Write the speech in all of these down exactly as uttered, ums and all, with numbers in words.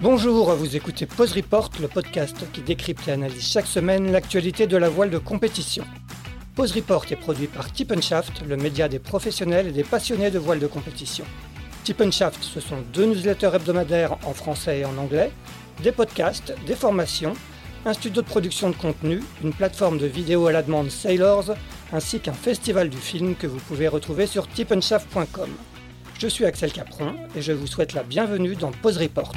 Bonjour, vous écoutez Pause Report, le podcast qui décrypte et analyse chaque semaine l'actualité de la voile de compétition. Pause Report est produit par Tip and Shaft, le média des professionnels et des passionnés de voile de compétition. Tip and Shaft, ce sont deux newsletters hebdomadaires en français et en anglais, des podcasts, des formations, un studio de production de contenu, une plateforme de vidéos à la demande Sailors, ainsi qu'un festival du film que vous pouvez retrouver sur tip and shaft point com. Je suis Axel Capron et je vous souhaite la bienvenue dans Pause Report.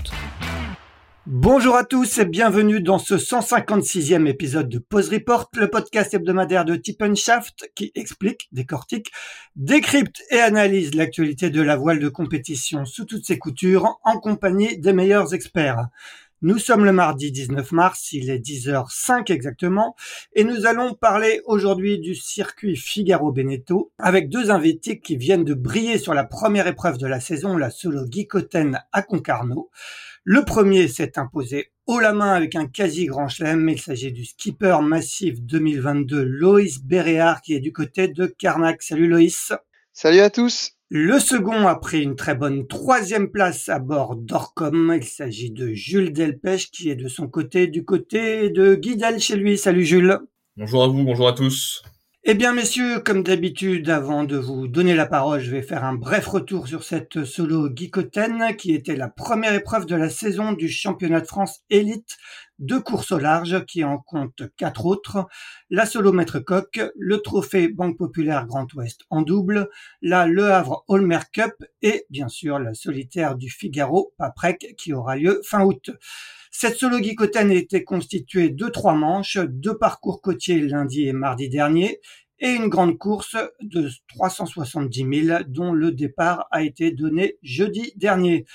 Bonjour à tous et bienvenue dans ce cent cinquante-sixième épisode de Pause Report, le podcast hebdomadaire de Tip and Shaft qui explique, décortique, décrypte et analyse l'actualité de la voile de compétition sous toutes ses coutures en compagnie des meilleurs experts. Nous sommes le mardi dix-neuf mars, il est dix heures cinq exactement, et nous allons parler aujourd'hui du circuit Figaro-Beneteau avec deux invités qui viennent de briller sur la première épreuve de la saison, la solo Guy Cotten à Concarneau. Le premier s'est imposé haut la main avec un quasi grand chelem. Il s'agit du skipper massif deux mille vingt-deux, Loïs Béréard, qui est du côté de Carnac. Salut Loïs. Salut à tous. Le second a pris une très bonne troisième place à bord d'Orcom. Il s'agit de Jules Delpech, qui est de son côté, du côté de Guidel chez lui. Salut Jules. Bonjour à vous, bonjour à tous. Eh bien messieurs, comme d'habitude, avant de vous donner la parole, je vais faire un bref retour sur cette solo Guy Cotten, qui était la première épreuve de la saison du championnat de France élite de course au large, qui en compte quatre autres, la solo Maître Coq, le trophée Banque Populaire Grand Ouest en double, la Le Havre Holmer Cup et bien sûr la solitaire du Figaro Paprec qui aura lieu fin août. Cette solo Guy Cotten était constituée de trois manches, deux parcours côtiers lundi et mardi dernier, et une grande course de trois cent soixante-dix milles dont le départ a été donné jeudi dernier.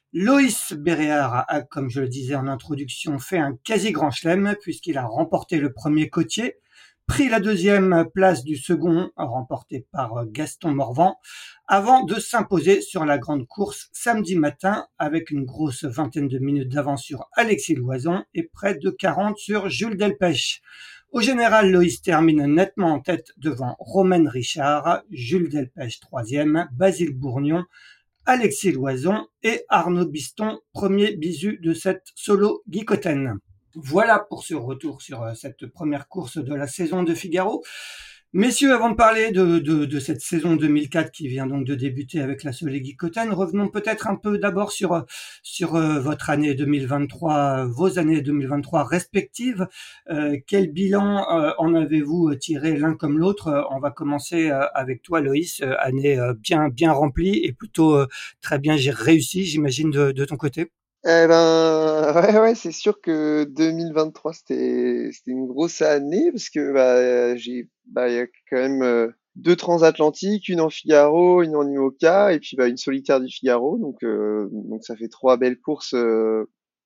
Loïs Béréard a, comme je le disais en introduction, fait un quasi grand chelem puisqu'il a remporté le premier côtier, pris la deuxième place du second, remporté par Gaston Morvan, avant de s'imposer sur la grande course samedi matin avec une grosse vingtaine de minutes d'avance sur Alexis Loison et près de quarante sur Jules Delpech. Au général, Loïs termine nettement en tête devant Romain Richard, Jules Delpech troisième, Basile Bourgnon, Alexis Loison et Arnaud Biston, premier bisu de cette solo Guy Cotten. Voilà pour ce retour sur cette première course de la saison de Figaro. Messieurs, avant de parler de, de, de cette saison deux mille quatre qui vient donc de débuter avec la solo Guy Cotten, revenons peut-être un peu d'abord sur, sur votre année deux mille vingt-trois, vos années deux mille vingt-trois respectives. Euh, quel bilan euh, en avez-vous tiré l'un comme l'autre? On va commencer euh, avec toi, Loïs, euh, année euh, bien, bien remplie et plutôt euh, très bien réussie, j'imagine, de, de ton côté. Eh ben, ouais, ouais, c'est sûr que deux mille vingt-trois, c'était, c'était une grosse année parce que, bah, j'ai, bah, il y a quand même euh, deux transatlantiques, une en Figaro, une en IMOCA, et puis, bah, une solitaire du Figaro. Donc, euh, donc ça fait trois belles courses euh,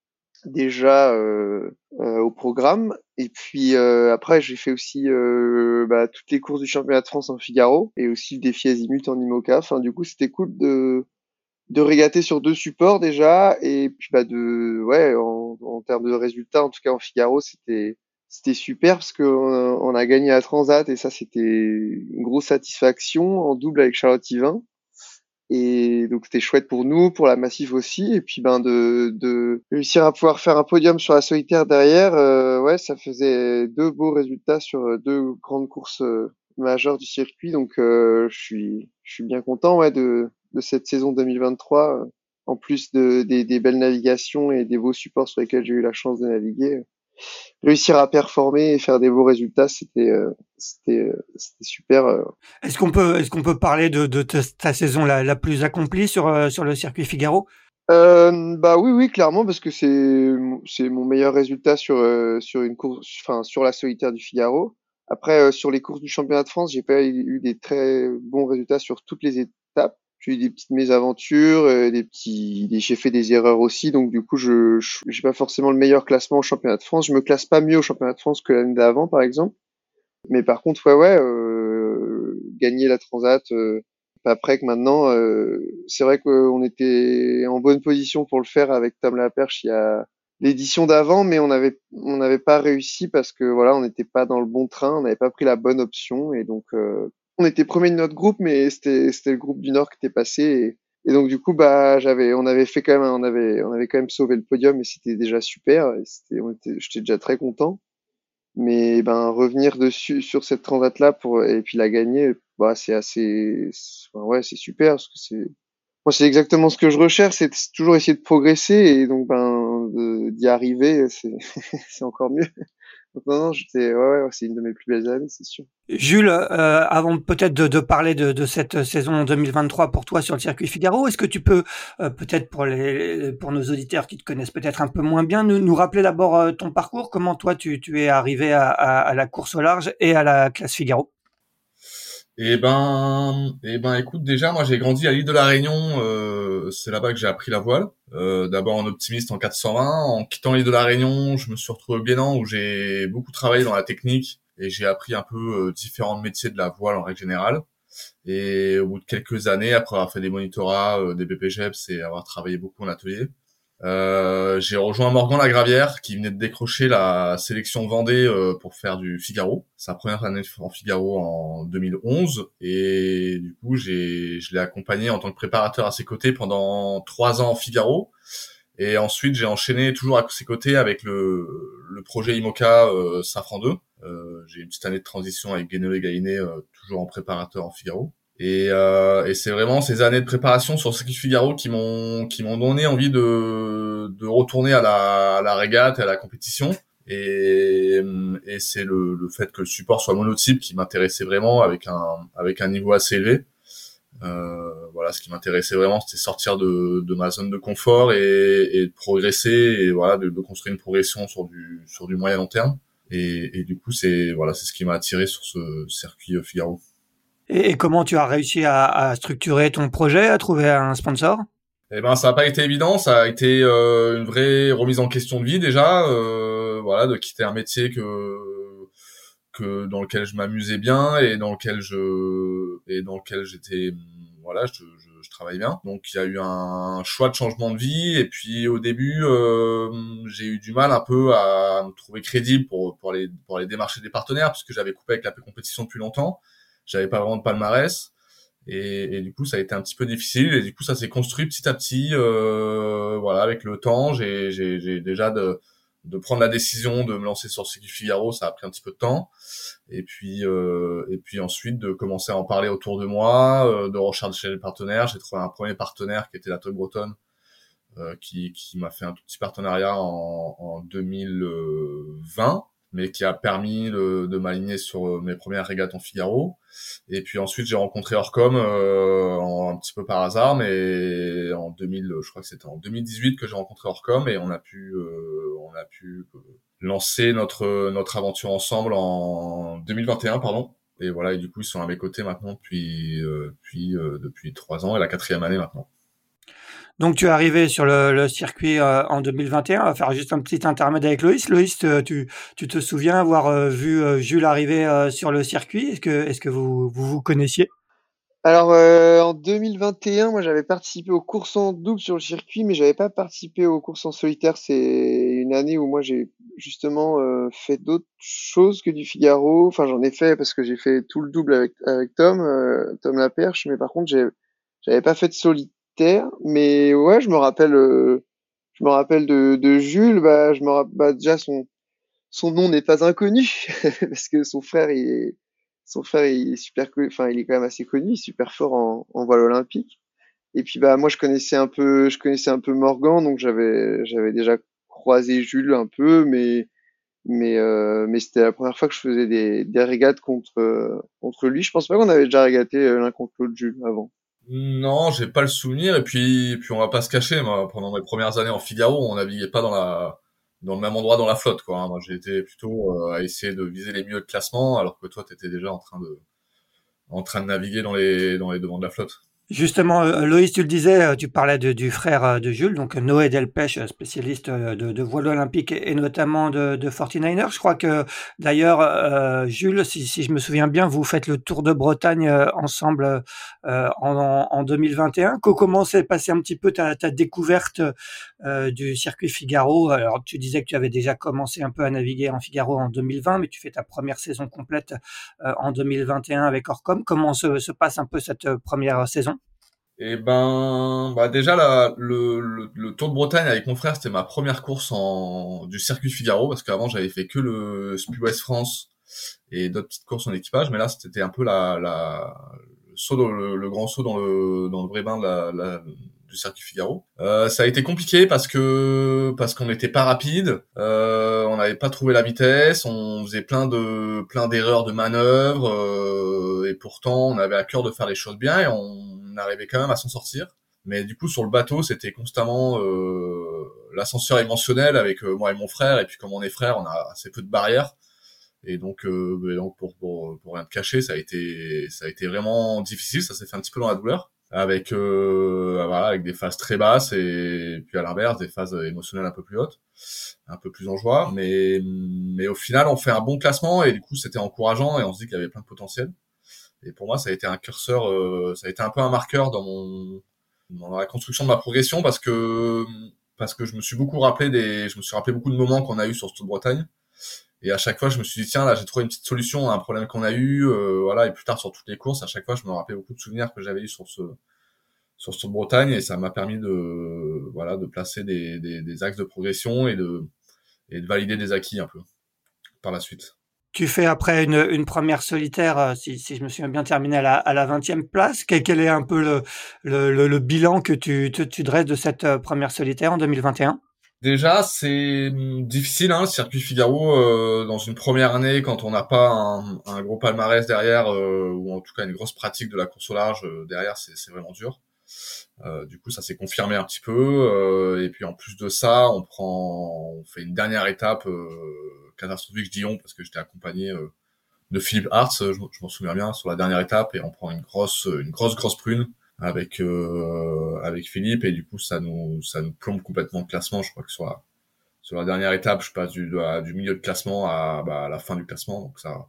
déjà euh, euh, au programme. Et puis, euh, après, j'ai fait aussi euh, bah, toutes les courses du championnat de France en Figaro et aussi le défi Azimut en IMOCA. Enfin, du coup, c'était cool de de régater sur deux supports déjà et puis bah de ouais en, en termes de résultats en tout cas en Figaro c'était c'était super parce que on, on a gagné à Transat et ça c'était une grosse satisfaction en double avec Charlotte Yvain et donc c'était chouette pour nous, pour la Massif aussi et puis ben de de réussir à pouvoir faire un podium sur la solitaire derrière euh, ouais ça faisait deux beaux résultats sur deux grandes courses euh, majeures du circuit donc euh, je suis je suis bien content ouais de de cette saison deux mille vingt-trois, euh, en plus de, des, des belles navigations et des beaux supports sur lesquels j'ai eu la chance de naviguer. Euh, réussir à performer et faire des beaux résultats, c'était, euh, c'était, euh, c'était super. Euh. Est-ce qu'on peut, est-ce qu'on peut parler de, de ta, ta saison la, la plus accomplie sur, euh, sur le circuit Figaro? Euh, bah oui, oui, clairement, parce que c'est, c'est mon meilleur résultat sur, euh, sur une course, enfin, sur la solitaire du Figaro. Après, euh, sur les courses du championnat de France, j'ai pas eu des très bons résultats sur toutes les étapes. J'ai eu des petites mésaventures, euh, des petits, des, j'ai fait des erreurs aussi, donc du coup, je, je j'ai pas forcément le meilleur classement au championnat de France. Je me classe pas mieux au championnat de France que l'année d'avant, par exemple. Mais par contre, ouais, ouais, euh, gagner la Transat, euh, après que maintenant, euh, c'est vrai qu'on était en bonne position pour le faire avec Tom Laperche il y a l'édition d'avant, mais on avait on n'avait pas réussi parce que voilà, on n'était pas dans le bon train, on n'avait pas pris la bonne option et donc euh, on était premier de notre groupe, mais c'était c'était le groupe du Nord qui était passé Et donc du coup, bah, j'avais, on avait fait quand même, on avait, on avait quand même sauvé le podium et c'était déjà super. Et c'était, on était, j'étais déjà très content. Mais ben revenir dessus sur cette transat là pour et puis la gagner, bah c'est assez, c'est- enfin, ouais, c'est super parce que c'est, moi c'est exactement ce que je recherche, c'est c'est toujours essayer de progresser et donc ben de- d'y arriver, c'est c'est encore mieux. Donc non non, j'étais, ouais, ouais, c'est une de mes plus belles années, c'est sûr. Jules, euh, avant peut-être de, de parler de, de cette saison deux mille vingt-trois pour toi sur le circuit Figaro, est-ce que tu peux euh, peut-être pour les pour nos auditeurs qui te connaissent peut-être un peu moins bien, nous, nous rappeler d'abord euh, ton parcours, comment toi tu, tu es arrivé à, à, à la course au large et à la classe Figaro? Eh ben, eh ben, écoute, déjà, moi, j'ai grandi à l'île de la Réunion. Euh, c'est là-bas que j'ai appris la voile. Euh, d'abord en optimiste en quatre cent vingt. En quittant l'île de la Réunion, je me suis retrouvé au Guénan où j'ai beaucoup travaillé dans la technique et j'ai appris un peu euh, différents métiers de la voile en règle générale. Et au bout de quelques années, après avoir fait des monitorats, euh, des B P G E P S et avoir travaillé beaucoup en atelier, Euh, j'ai rejoint Morgan Lagravière qui venait de décrocher la sélection Vendée euh, pour faire du Figaro. Sa première année en Figaro en deux mille onze et du coup j'ai je l'ai accompagné en tant que préparateur à ses côtés pendant trois ans en Figaro et ensuite j'ai enchaîné toujours à ses côtés avec le le projet IMOCA euh, Safran deux. Euh, j'ai une petite année de transition avec Guénolé Gainé euh, toujours en préparateur en Figaro. Et, euh, et c'est vraiment ces années de préparation sur Circuit Figaro qui m'ont qui m'ont donné envie de de retourner à la à la régate et à la compétition. Et, et c'est le, le fait que le support soit monotype qui m'intéressait vraiment avec un avec un niveau assez élevé. Euh, voilà, ce qui m'intéressait vraiment, c'était sortir de de ma zone de confort et, et de progresser et voilà de, de construire une progression sur du sur du moyen long terme. Et, et du coup, c'est voilà, c'est ce qui m'a attiré sur ce circuit Figaro. Et, et comment tu as réussi à, à structurer ton projet, à trouver un sponsor? Eh ben, ça n'a pas été évident. Ça a été euh, une vraie remise en question de vie déjà, euh, voilà, de quitter un métier que que dans lequel je m'amusais bien et dans lequel je et dans lequel j'étais, voilà, je, je, je travaille bien. Donc il y a eu un choix de changement de vie et puis au début, euh, j'ai eu du mal un peu à me trouver crédible pour pour aller pour aller démarcher des partenaires puisque j'avais coupé avec la compétition depuis longtemps. J'avais pas vraiment de palmarès. Et, et du coup ça a été un petit peu difficile et du coup ça s'est construit petit à petit euh, voilà avec le temps j'ai j'ai j'ai déjà de de prendre la décision de me lancer sur Circuit Figaro, ça a pris un petit peu de temps et puis euh, et puis ensuite de commencer à en parler autour de moi, euh, de rechercher les partenaires. J'ai trouvé un premier partenaire qui était la Tug Bretonne euh, qui qui m'a fait un tout petit partenariat en en deux mille vingt mais qui a permis de, de m'aligner sur mes premières régates en Figaro. Et puis ensuite, j'ai rencontré Orcom euh, en, un petit peu par hasard, mais en deux mille, je crois que c'était en deux mille dix-huit que j'ai rencontré Orcom et on a pu, euh, on a pu euh, lancer notre notre aventure ensemble en deux mille vingt et un, pardon. Et voilà, et du coup, ils sont à mes côtés maintenant depuis euh, depuis euh, depuis trois ans et la quatrième année maintenant. Donc tu es arrivé sur le, le circuit euh, en deux mille vingt et un. On va faire juste un petit intermède avec Loïs. Loïs, te- tu, tu te souviens avoir euh, vu euh, Jules arriver euh, sur le circuit? Est-ce que, est-ce que vous, vous vous connaissiez? Alors euh, en deux mille vingt et un, moi j'avais participé aux courses en double sur le circuit, mais j'avais pas participé aux courses en solitaire. C'est une année où moi j'ai justement euh, fait d'autres choses que du Figaro. Enfin j'en ai fait parce que j'ai fait tout le double avec avec Tom, euh, Tom Laperche, mais par contre j'ai j'avais pas fait de solitaire. Mais ouais, je me rappelle, euh, je me rappelle de, de Jules. Bah je me rappelle bah, déjà son son nom n'est pas inconnu parce que son frère il est son frère il est super connu, enfin il est quand même assez connu, il est super fort en, en voile olympique. Et puis bah moi je connaissais un peu je connaissais un peu Morgan, donc j'avais j'avais déjà croisé Jules un peu, mais mais euh, mais c'était la première fois que je faisais des des régates contre euh, contre lui. Je pense pas qu'on avait déjà régaté euh, l'un contre l'autre Jules avant. Non, j'ai pas le souvenir. Et puis, et puis on va pas se cacher. Moi, pendant mes premières années en Figaro, on naviguait pas dans la, dans le même endroit dans la flotte, quoi. hein. Moi, j'ai été plutôt euh, à essayer de viser les milieux de classement, alors que toi, t'étais déjà en train de, en train de naviguer dans les, dans les devants de la flotte. Justement, euh, Loïs, tu le disais, euh, tu parlais de- du frère euh, de Jules, donc euh, Noé Delpech, euh, spécialiste euh, de, de voile olympique et, et notamment de, de forty-niners. Je crois que d'ailleurs, euh, Jules, si, si je me souviens bien, vous faites le Tour de Bretagne euh, ensemble euh, en, en deux mille vingt et un. Co- Comment s'est passé un petit peu ta, ta découverte euh, du circuit Figaro? Alors, tu disais que tu avais déjà commencé un peu à naviguer en Figaro en deux mille vingt, mais tu fais ta première saison complète euh, en deux mille vingt et un avec Orcom. Comment se, se passe un peu cette euh, première saison? Et ben, bah déjà la, le, le, le Tour de Bretagne avec mon frère, c'était ma première course en du circuit Figaro parce qu'avant j'avais fait que le Speed West France et d'autres petites courses en équipage, mais là c'était un peu la, la le saut dans le, le grand saut dans le dans le vrai bain de la, la du circuit Figaro. Euh, ça a été compliqué parce que parce qu'on n'était pas rapide, euh, on n'avait pas trouvé la vitesse, on faisait plein de plein d'erreurs de manœuvres euh, et pourtant on avait à cœur de faire les choses bien et on arrivait quand même à s'en sortir. Mais du coup sur le bateau c'était constamment euh, l'ascenseur émotionnel avec euh, moi et mon frère et puis comme on est frères on a assez peu de barrières. Et donc, euh, et donc pour, pour pour rien te cacher, ça a été ça a été vraiment difficile. Ça s'est fait un petit peu dans la douleur, avec euh, voilà, avec des phases très basses et puis à l'inverse des phases émotionnelles un peu plus hautes, un peu plus en joie. Mais mais au final, on fait un bon classement et du coup, c'était encourageant et on se dit qu'il y avait plein de potentiel. Et pour moi, ça a été un curseur, euh, ça a été un peu un marqueur dans mon dans la construction de ma progression parce que parce que je me suis beaucoup rappelé des je me suis rappelé beaucoup de moments qu'on a eu sur ce Tour de Bretagne. Et à chaque fois, je me suis dit, tiens, là, j'ai trouvé une petite solution à un problème qu'on a eu, euh, voilà. Et plus tard, sur toutes les courses, à chaque fois, je me rappelais beaucoup de souvenirs que j'avais eu sur ce, sur ce Tour de Bretagne, et ça m'a permis de, voilà, de placer des, des, des axes de progression et de, et de valider des acquis un peu par la suite. Tu fais après une, une première solitaire, euh, si, si je me souviens bien, terminée à la, à la vingtième place. Quel, quel est un peu le, le, le, le bilan que tu, tu, tu dresses de cette euh, première solitaire en deux mille vingt et un? Déjà, c'est hum, difficile, hein, le circuit Figaro, euh, dans une première année, quand on n'a pas un, un gros palmarès derrière, euh, ou en tout cas une grosse pratique de la course au large euh, derrière, c'est, c'est vraiment dur. Euh, du coup, ça s'est confirmé un petit peu. Euh, et puis en plus de ça, on prend, on fait une dernière étape euh, catastrophique Dijon parce que j'étais accompagné euh, de Philippe Hartz, je, je m'en souviens bien, sur la dernière étape, et on prend une grosse, une grosse, grosse prune avec euh, avec Philippe, et du coup ça nous ça nous plombe complètement le classement. Je crois que sur la sur la dernière étape, je passe du à, du milieu de classement à, bah, à la fin du classement, donc ça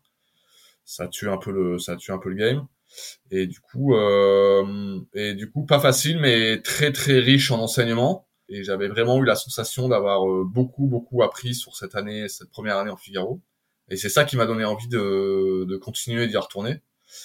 ça tue un peu le ça tue un peu le game. Et du coup, euh, et du coup, pas facile, mais très très riche en enseignement. Et j'avais vraiment eu la sensation d'avoir euh, beaucoup beaucoup appris sur cette année, cette première année en Figaro. Et c'est ça qui m'a donné envie de, de continuer d'y retourner.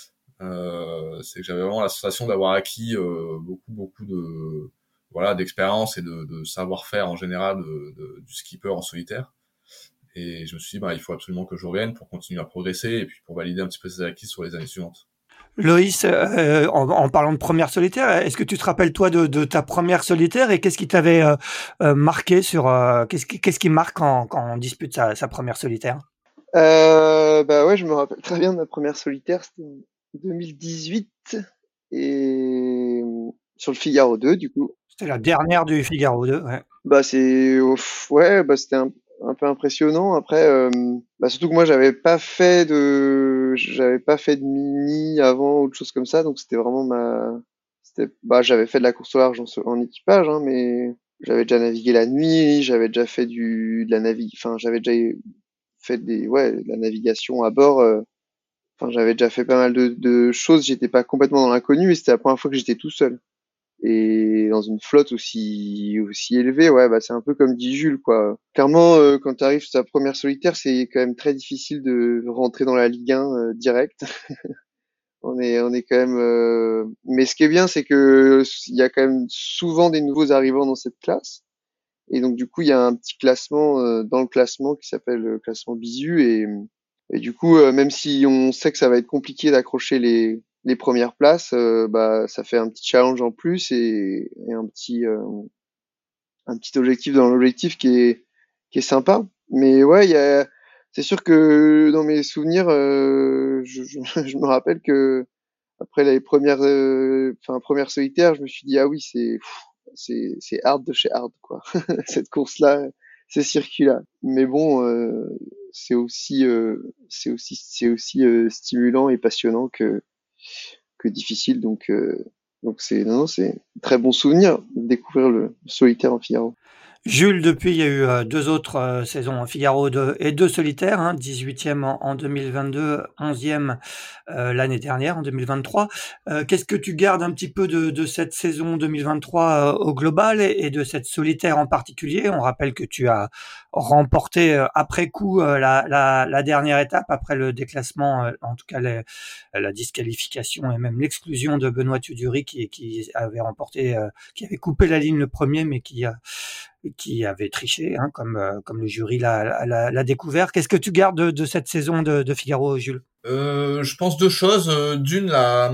Euh, c'est que j'avais vraiment la sensation d'avoir acquis euh, beaucoup beaucoup de voilà d'expérience et de, de savoir-faire en général de, de, du skipper en solitaire. Et je me suis dit, bah, il faut absolument que je revienne pour continuer à progresser et puis pour valider un petit peu ces acquis sur les années suivantes. Loïs, euh, en, en parlant de première solitaire, est-ce que tu te rappelles toi de, de ta première solitaire et qu'est-ce qui t'avait euh, euh, marqué sur euh, qu'est-ce qui qu'est-ce qui marque quand, quand on dispute sa, sa première solitaire? Euh, bah ouais, je me rappelle très bien de ma première solitaire, c'était en deux mille dix-huit et sur le Figaro deux du coup. C'était la dernière du Figaro deux, ouais. Bah c'est ouf, ouais, bah c'était un, un peu impressionnant. Après, euh, bah surtout que moi j'avais pas fait de, j'avais pas fait de mini avant ou de choses comme ça, donc c'était vraiment ma, c'était, bah j'avais fait de la course au large en, en équipage, hein, mais j'avais déjà navigué la nuit, j'avais déjà fait du, de la navi, enfin j'avais déjà fait des, ouais, de la navigation à bord. euh, Enfin, j'avais déjà fait pas mal de, de choses. J'étais pas complètement dans l'inconnu, mais c'était la première fois que j'étais tout seul. Et dans une flotte aussi aussi élevée, ouais, bah c'est un peu comme dit Jules, quoi. Clairement, euh, quand tu arrives sur ta première solitaire, c'est quand même très difficile de rentrer dans la Ligue un euh, direct. On est on est quand même. euh, Mais ce qui est bien, c'est que il y a quand même souvent des nouveaux arrivants dans cette classe. Et donc du coup, il y a un petit classement euh, dans le classement qui s'appelle le classement Bisu, et et du coup, euh, même si on sait que ça va être compliqué d'accrocher les, les premières places, euh, bah, ça fait un petit challenge en plus, et, et un petit, euh, un petit objectif dans l'objectif qui est, qui est sympa. Mais ouais, il y a, c'est sûr que dans mes souvenirs, euh, je, je, je me rappelle que après les premières, euh, enfin première solitaire, je me suis dit ah oui, c'est, pff, c'est, c'est hard de chez hard, quoi. Cette course-là, ces circuits-là. Mais bon, euh, c'est aussi, euh, c'est aussi, c'est aussi euh, stimulant et passionnant que que difficile. Donc, euh, donc c'est non, non, c'est un très bon souvenir de découvrir le solitaire en Figaro. Jules, depuis, il y a eu euh, deux autres euh, saisons, Figaro deux, et deux solitaires, hein, dix-huitième en, en deux mille vingt-deux, onzième euh, l'année dernière, en deux mille vingt-trois. Euh, qu'est-ce que tu gardes un petit peu de, de cette saison deux mille vingt-trois euh, au global et, et de cette solitaire en particulier? On rappelle que tu as remporté euh, après coup euh, la, la, la dernière étape, après le déclassement, euh, en tout cas les, la disqualification et même l'exclusion de Benoît Tuduri qui, qui avait remporté, euh, qui avait coupé la ligne le premier, mais qui a qui avait triché, hein, comme, euh, comme le jury l'a, l'a, l'a découvert. Qu'est-ce que tu gardes de, de cette saison de, de Figaro, Jules? Euh, je pense deux choses. Euh, D'une, la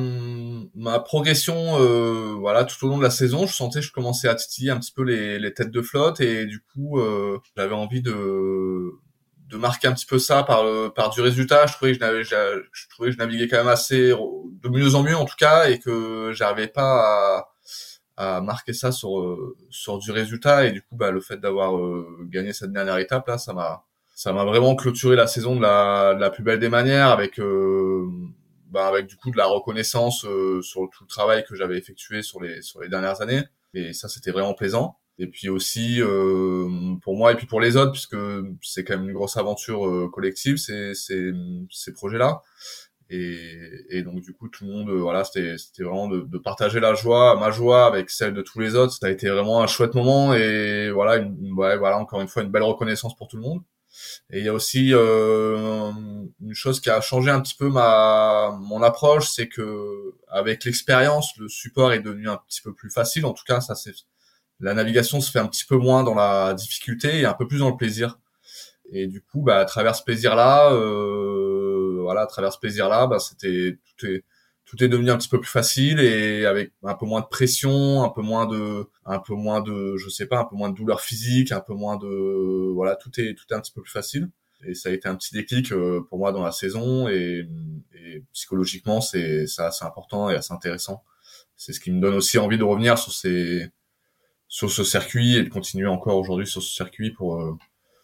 ma progression, euh, voilà, tout au long de la saison, je sentais que je commençais à titiller un petit peu les, les têtes de flotte et du coup, euh, j'avais envie de de marquer un petit peu ça par le, par du résultat. Je trouvais que je, n'avais, je trouvais que je naviguais quand même assez de mieux en mieux en tout cas et que j'arrivais pas à à marquer ça sur euh, sur du résultat et du coup bah le fait d'avoir euh, gagné cette dernière étape là ça m'a ça m'a vraiment clôturé la saison de la de la plus belle des manières avec euh, bah avec du coup de la reconnaissance euh, sur tout le travail que j'avais effectué sur les sur les dernières années et ça c'était vraiment plaisant et puis aussi euh, pour moi et puis pour les autres puisque c'est quand même une grosse aventure euh, collective ces ces ces projets là. Et, et donc du coup tout le monde, euh, voilà, c'était c'était vraiment de, de partager la joie, ma joie avec celle de tous les autres. Ça a été vraiment un chouette moment et voilà, une, une- ouais, voilà encore une fois une belle reconnaissance pour tout le monde. Et il y a aussi euh, une chose qui a changé un petit peu ma mon approche, c'est que avec l'expérience, le support est devenu un petit peu plus facile. En tout cas, ça c'est la navigation se fait un petit peu moins dans la difficulté et un peu plus dans le plaisir. Et du coup, bah, à travers ce plaisir-là, euh, voilà, à travers ce plaisir-là, bah, c'était tout est tout est devenu un petit peu plus facile et avec un peu moins de pression, un peu moins de, un peu moins de, je sais pas, un peu moins de douleur physique, un peu moins de, voilà, tout est tout est un petit peu plus facile. Et ça a été un petit déclic euh, pour moi dans la saison et, et psychologiquement, c'est c'est assez important et assez intéressant. C'est ce qui me donne aussi envie de revenir sur ces sur ce circuit et de continuer encore aujourd'hui sur ce circuit pour euh,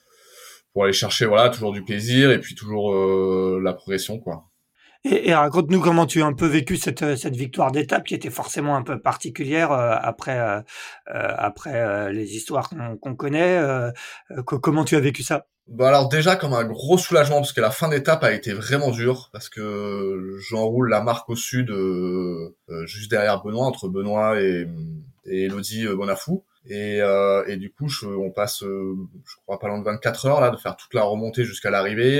pour aller chercher voilà toujours du plaisir et puis toujours euh, la progression quoi. Et, et raconte-nous comment tu as un peu vécu cette, euh, cette victoire d'étape qui était forcément un peu particulière euh, après, euh, euh, après euh, les histoires qu'on, qu'on connaît. Euh, euh, co- comment tu as vécu ça? Bah alors déjà comme un gros soulagement parce que la fin d'étape a été vraiment dure parce que j'enroule la marque au sud euh, euh, juste derrière Benoît entre Benoît et, et Elodie euh, Bonafou et, euh, et du coup je, on passe euh, je crois pas loin de vingt-quatre heures là de faire toute la remontée jusqu'à l'arrivée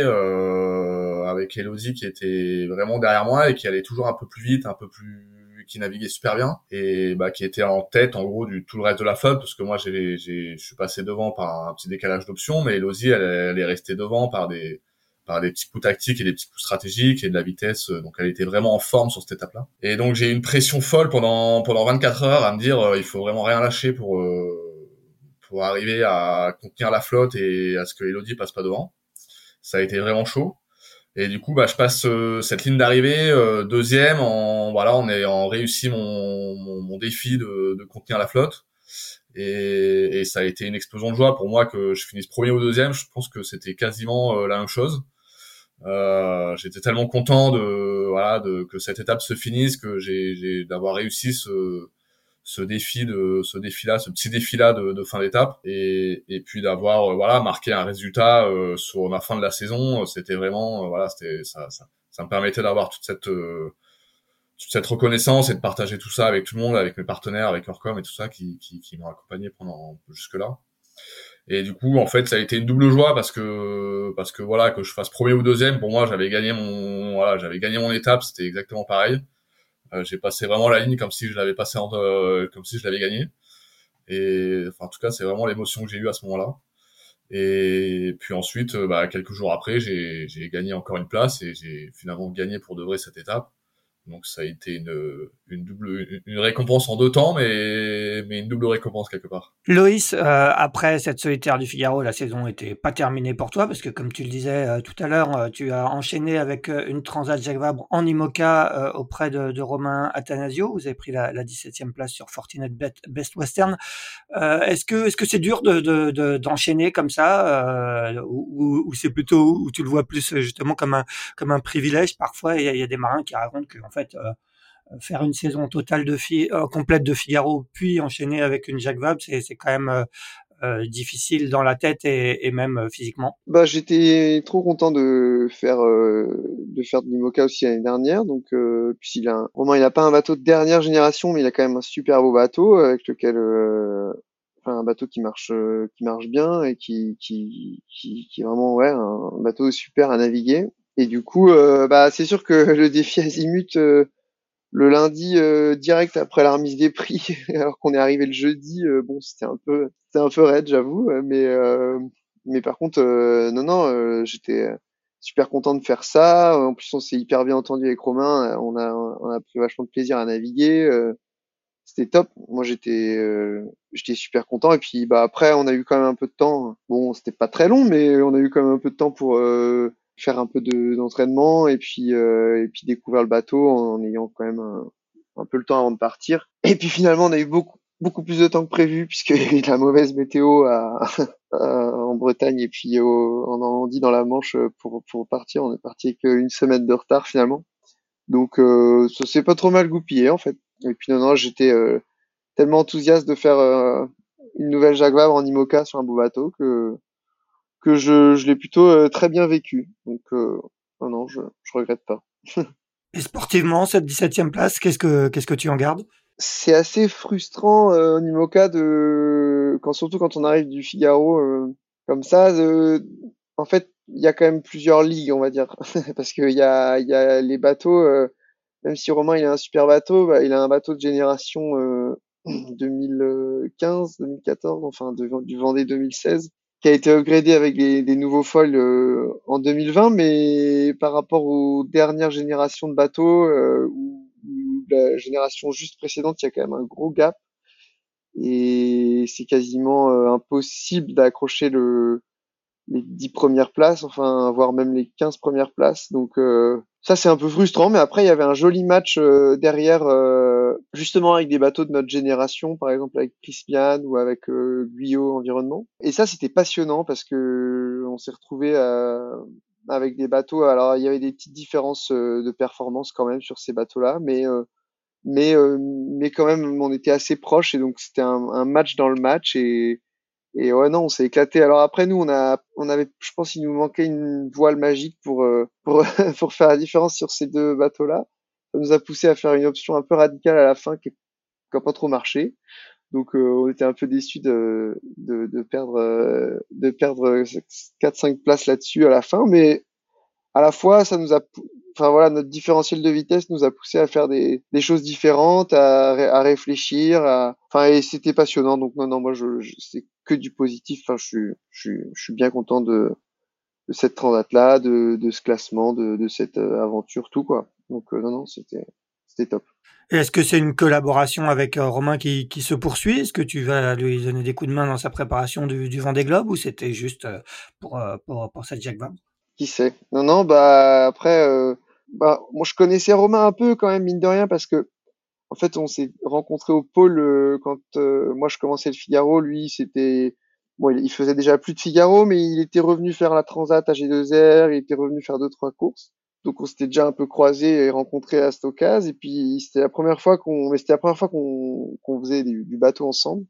euh, avec Elodie qui était vraiment derrière moi et qui allait toujours un peu plus vite un peu plus qui naviguait super bien et bah qui était en tête en gros du tout le reste de la flotte parce que moi j'ai j'ai je suis passé devant par un petit décalage d'options mais Elodie elle, elle est restée devant par des par des petits coups tactiques et des petits coups stratégiques et de la vitesse donc elle était vraiment en forme sur cette étape là et donc j'ai eu une pression folle pendant pendant vingt-quatre heures à me dire euh, il faut vraiment rien lâcher pour euh, pour arriver à contenir la flotte et à ce que Elodie passe pas devant. Ça a été vraiment chaud. Et du coup, bah, je passe euh, cette ligne d'arrivée euh, deuxième en voilà, on est en réussi mon, mon, mon défi de, de contenir la flotte. Et, et ça a été une explosion de joie pour moi que je finisse premier ou deuxième. Je pense que c'était quasiment euh, la même chose. Euh, j'étais tellement content de voilà de que cette étape se finisse que j'ai, j'ai d'avoir réussi ce ce défi de ce défi là ce petit défi là de, de fin d'étape et et puis d'avoir euh, voilà marqué un résultat euh, sur ma fin de la saison c'était vraiment euh, voilà c'était ça, ça ça me permettait d'avoir toute cette euh, toute cette reconnaissance et de partager tout ça avec tout le monde avec mes partenaires avec Orcom et tout ça qui qui, qui m'ont accompagné pendant jusque là et du coup en fait ça a été une double joie parce que parce que voilà que je fasse premier ou deuxième pour moi j'avais gagné mon voilà j'avais gagné mon étape c'était exactement pareil. Euh, j'ai passé vraiment la ligne comme si je l'avais passé en, euh, comme si je l'avais gagné. Et enfin, en tout cas, c'est vraiment l'émotion que j'ai eue à ce moment-là. Et puis ensuite, euh, bah, quelques jours après, j'ai, j'ai gagné encore une place et j'ai finalement gagné pour de vrai cette étape. Donc ça a été une, une double, une récompense en deux temps, mais, mais une double récompense quelque part. Loïs, euh, après cette solitaire du Figaro, la saison était pas terminée pour toi parce que comme tu le disais euh, tout à l'heure, euh, tu as enchaîné avec euh, une Transat Jacques Vabre en IMOCA euh, auprès de, de Romain Attanasio. Vous avez pris la, la dix-septième place sur Fortinet Bet- Best Western. Euh, est-ce que est-ce que c'est dur de, de, de d'enchaîner comme ça euh, ou, ou, ou c'est plutôt où tu le vois plus justement comme un comme un privilège parfois il y a, il y a des marins qui racontent que en fait euh, faire une saison totale de fi- euh, complète de Figaro puis enchaîner avec une Jacques Vabre c'est c'est quand même euh, euh, difficile dans la tête et, et même euh, physiquement? Bah, j'étais trop content de faire euh, de faire de l'IMOCA aussi l'année dernière. Donc, euh, puis il a un- vraiment, il a pas un bateau de dernière génération, mais il a quand même un super beau bateau avec lequel, euh, enfin, un bateau qui marche euh, qui marche bien et qui qui qui, qui est vraiment ouais un bateau super à naviguer. Et du coup, euh, bah, c'est sûr que le défi Azimut euh, le lundi euh, direct après la remise des prix, alors qu'on est arrivé le jeudi, euh, bon, c'était un peu, c'était un peu raide, j'avoue, euh, mais euh, mais par contre, euh, non, non, euh, j'étais super content de faire ça. En plus, on s'est hyper bien entendu avec Romain. On a, on a pris vachement de plaisir à naviguer. euh, C'était top. Moi, j'étais, euh, j'étais super content. Et puis, bah après, on a eu quand même un peu de temps. Bon, c'était pas très long, mais on a eu quand même un peu de temps pour euh, faire un peu de d'entraînement et puis euh, et puis découvrir le bateau en ayant quand même un, un peu le temps avant de partir. Et puis finalement, on a eu beaucoup beaucoup plus de temps que prévu puisqu'il y a eu de la mauvaise météo à, à- en Bretagne et puis au, en Normandie dans la Manche pour pour partir. On est parti avec une semaine de retard finalement. Donc euh, ça s'est pas trop mal goupillé en fait. Et puis non, non, j'étais euh, tellement enthousiaste de faire euh, une nouvelle Jacques Vabre en IMOCA sur un beau bateau que que je, je l'ai plutôt euh, très bien vécu. Donc euh, non, non, je, je regrette pas. Et sportivement, cette dix-septième place, qu'est-ce que qu'est-ce que tu en gardes? C'est assez frustrant euh, en IMOCA de quand surtout quand on arrive du Figaro euh, comme ça. De... En fait, il y a quand même plusieurs ligues, on va dire, parce qu'il y a il y a les bateaux. Euh, même si Romain il a un super bateau, bah, il a un bateau de génération euh, deux mille quinze, deux mille quatorze, enfin de, du Vendée deux mille seize, qui a été upgradé avec des, des nouveaux foils euh, en deux mille vingt, mais par rapport aux dernières générations de bateaux euh, ou, ou la génération juste précédente, il y a quand même un gros gap et c'est quasiment euh, impossible d'accrocher le les dix premières places, enfin, voire même les quinze premières places. Donc euh, ça, c'est un peu frustrant. Mais après, il y avait un joli match euh, derrière, euh, justement avec des bateaux de notre génération, par exemple avec Crispian ou avec euh, Guyot Environnement. Et ça, c'était passionnant parce que on s'est retrouvé avec des bateaux. Alors, il y avait des petites différences euh, de performance quand même sur ces bateaux-là, mais euh, mais euh, mais quand même, on était assez proches et donc c'était un, un match dans le match et et ouais, non, on s'est éclaté. Alors après, nous, on a, on avait, je pense, il nous manquait une voile magique pour, euh, pour, pour faire la différence sur ces deux bateaux-là. Ça nous a poussé à faire une option un peu radicale à la fin qui n'a pas trop marché. Donc, euh, on était un peu déçus de, de, de perdre, euh, de perdre quatre cinq places là-dessus à la fin. Mais à la fois, ça nous a, enfin voilà, notre différentiel de vitesse nous a poussé à faire des, des choses différentes, à, à réfléchir, à, enfin, et c'était passionnant. Donc non, non, moi, je, je c'est que du positif. Enfin, je suis, je suis, je suis bien content de, de cette transat-là, de, de ce classement, de, de cette euh, aventure, tout quoi. Donc euh, non, non, c'était, c'était top. Et est-ce que c'est une collaboration avec euh, Romain qui, qui se poursuit? Est-ce que tu vas lui donner des coups de main dans sa préparation du, du Vendée Globe ou c'était juste euh, pour, euh, pour, pour cette Jacques Vabre? Qui sait? Non, non, bah après, euh, bah moi je connaissais Romain un peu quand même mine de rien parce que en fait, on s'est rencontrés au pôle euh, quand euh, moi je commençais le Figaro. Lui, c'était bon, il il faisait déjà plus de Figaro, mais il était revenu faire la Transat à G deux R. Il était revenu faire deux trois courses. Donc on s'était déjà un peu croisés et rencontrés à cette occasion. Et puis c'était la première fois qu'on, mais c'était la première fois qu'on qu'on faisait du, du bateau ensemble.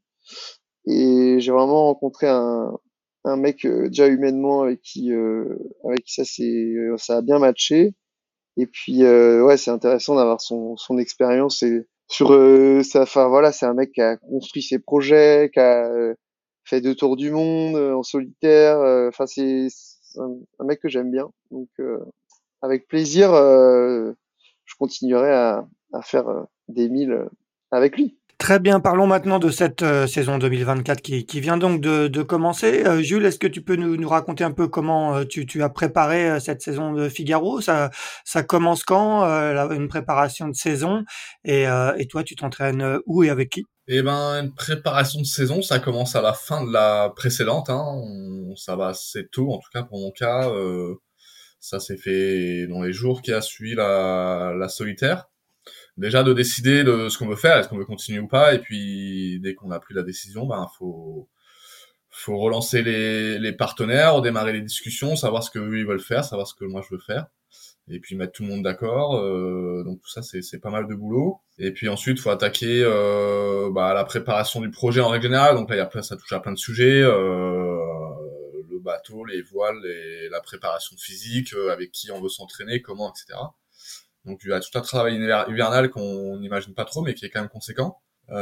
Et j'ai vraiment rencontré un un mec euh, déjà humainement avec qui euh, avec qui ça s'est ça a bien matché. Et puis euh, ouais, c'est intéressant d'avoir son son expérience et sur euh, ça. Enfin voilà, c'est un mec qui a construit ses projets, qui a euh, fait deux tours du monde euh, en solitaire. euh, Enfin c'est c'est un, un mec que j'aime bien. Donc euh, avec plaisir, euh, je continuerai à à faire euh, des milles euh, avec lui. Très bien, parlons maintenant de cette euh, saison deux mille vingt-quatre qui, qui vient donc de, de commencer. Euh, Jules, est-ce que tu peux nous, nous raconter un peu comment euh, tu, tu as préparé euh, cette saison de Figaro? Ça, ça commence quand, euh, la- une préparation de saison? Et, euh, et toi, tu t'entraînes euh, où et avec qui? Eh ben, une préparation de saison, ça commence à la fin de la précédente. Hein. On- ça va assez tôt, en tout cas pour mon cas. Euh, ça s'est fait dans les jours qui a suivi la, la solitaire. Déjà de décider de ce qu'on veut faire, est-ce qu'on veut continuer ou pas. Et puis dès qu'on a pris la décision, ben faut faut relancer les, les partenaires, redémarrer les discussions, savoir ce que eux ils veulent faire, savoir ce que moi je veux faire. et puis mettre tout le monde d'accord. Euh, donc tout ça, c'est, c'est pas mal de boulot. Et puis ensuite, faut attaquer euh, bah, la préparation du projet en règle générale. Donc là, il y a plein, ça touche à plein de sujets. Euh, le bateau, les voiles, les, la préparation physique, euh, avec qui on veut s'entraîner, comment, et cetera. Donc il y a tout un travail hivernal qu'on n'imagine pas trop, mais qui est quand même conséquent.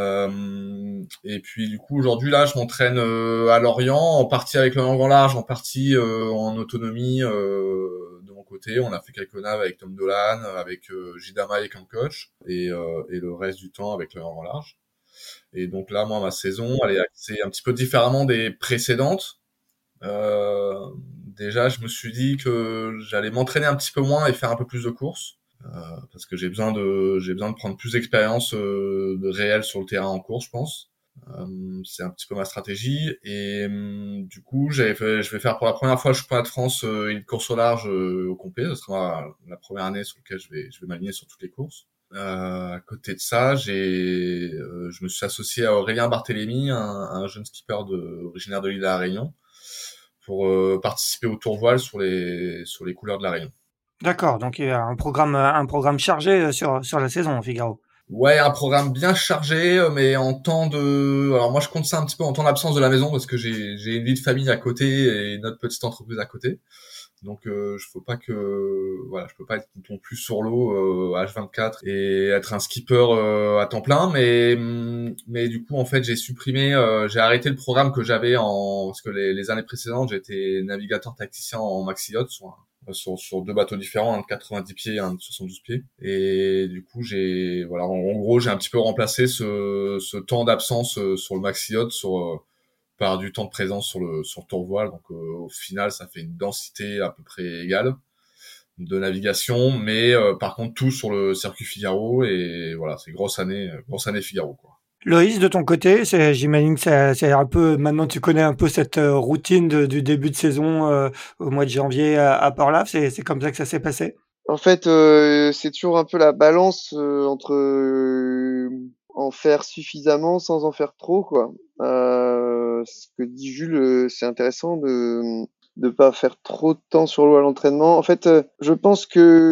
Euh, et puis du coup aujourd'hui là je m'entraîne euh, à Lorient, en partie avec le Grand Large, en partie euh, en autonomie euh, de mon côté. On a fait quelques naves avec Tom Dolan, avec euh, Jidama et comme coach, et, euh, et le reste du temps avec le Grand Large. Et donc là moi ma saison elle est axée un petit peu différemment des précédentes. Euh, déjà je me suis dit que j'allais m'entraîner un petit peu moins et faire un peu plus de courses. Euh, parce que j'ai besoin de j'ai besoin de prendre plus d'expérience euh, de réel sur le terrain en course, je pense. Euh, c'est un petit peu ma stratégie et euh, du coup j'avais fait, je vais faire pour la première fois le championnat de France euh, une course au large euh, au complet. Ce sera la première année sur laquelle je vais je vais m'aligner sur toutes les courses. Euh, à côté de ça, j'ai euh, je me suis associé à Aurélien Barthélémy, un, un jeune skipper de, originaire de l'île de la Réunion, pour euh, participer au tour voile sur les sur les couleurs de la Réunion. D'accord, donc il y a un programme, un programme chargé sur, sur la saison, Figaro. Ouais, un programme bien chargé, mais en temps de... Alors moi, je compte ça un petit peu en temps d'absence de la maison, parce que j'ai j'ai une vie de famille à côté et notre petite entreprise à côté. Donc, euh, je faut pas que... Voilà, je peux pas être non plus sur l'eau euh, H vingt-quatre et être un skipper euh, à temps plein. Mais mais du coup, en fait, j'ai supprimé... Euh, j'ai arrêté le programme que j'avais en... Parce que les, les années précédentes, j'étais navigateur tacticien en maxi yacht sur un sur sur deux bateaux différents, un de quatre-vingt-dix pieds et un de soixante-douze pieds. Et du coup, j'ai voilà, en, en gros, j'ai un petit peu remplacé ce ce temps d'absence euh, sur le maxi yacht sur euh, par du temps de présence sur le sur le tour voile. Donc euh, au final, ça fait une densité à peu près égale de navigation, mais euh, par contre tout sur le circuit Figaro. Et voilà, c'est grosse année, grosse année Figaro, quoi. Loïs, de ton côté, c'est, j'imagine que c'est, c'est un peu, maintenant tu connais un peu cette euh, routine de- du début de saison euh, au mois de janvier à, à Port-Lave, c'est, c'est comme ça que ça s'est passé? En fait, euh, c'est toujours un peu la balance euh, entre euh, en faire suffisamment sans en faire trop, quoi. Euh, ce que dit Jules, euh, c'est intéressant de de pas faire trop de temps sur l'eau à l'entraînement. En fait, euh, je pense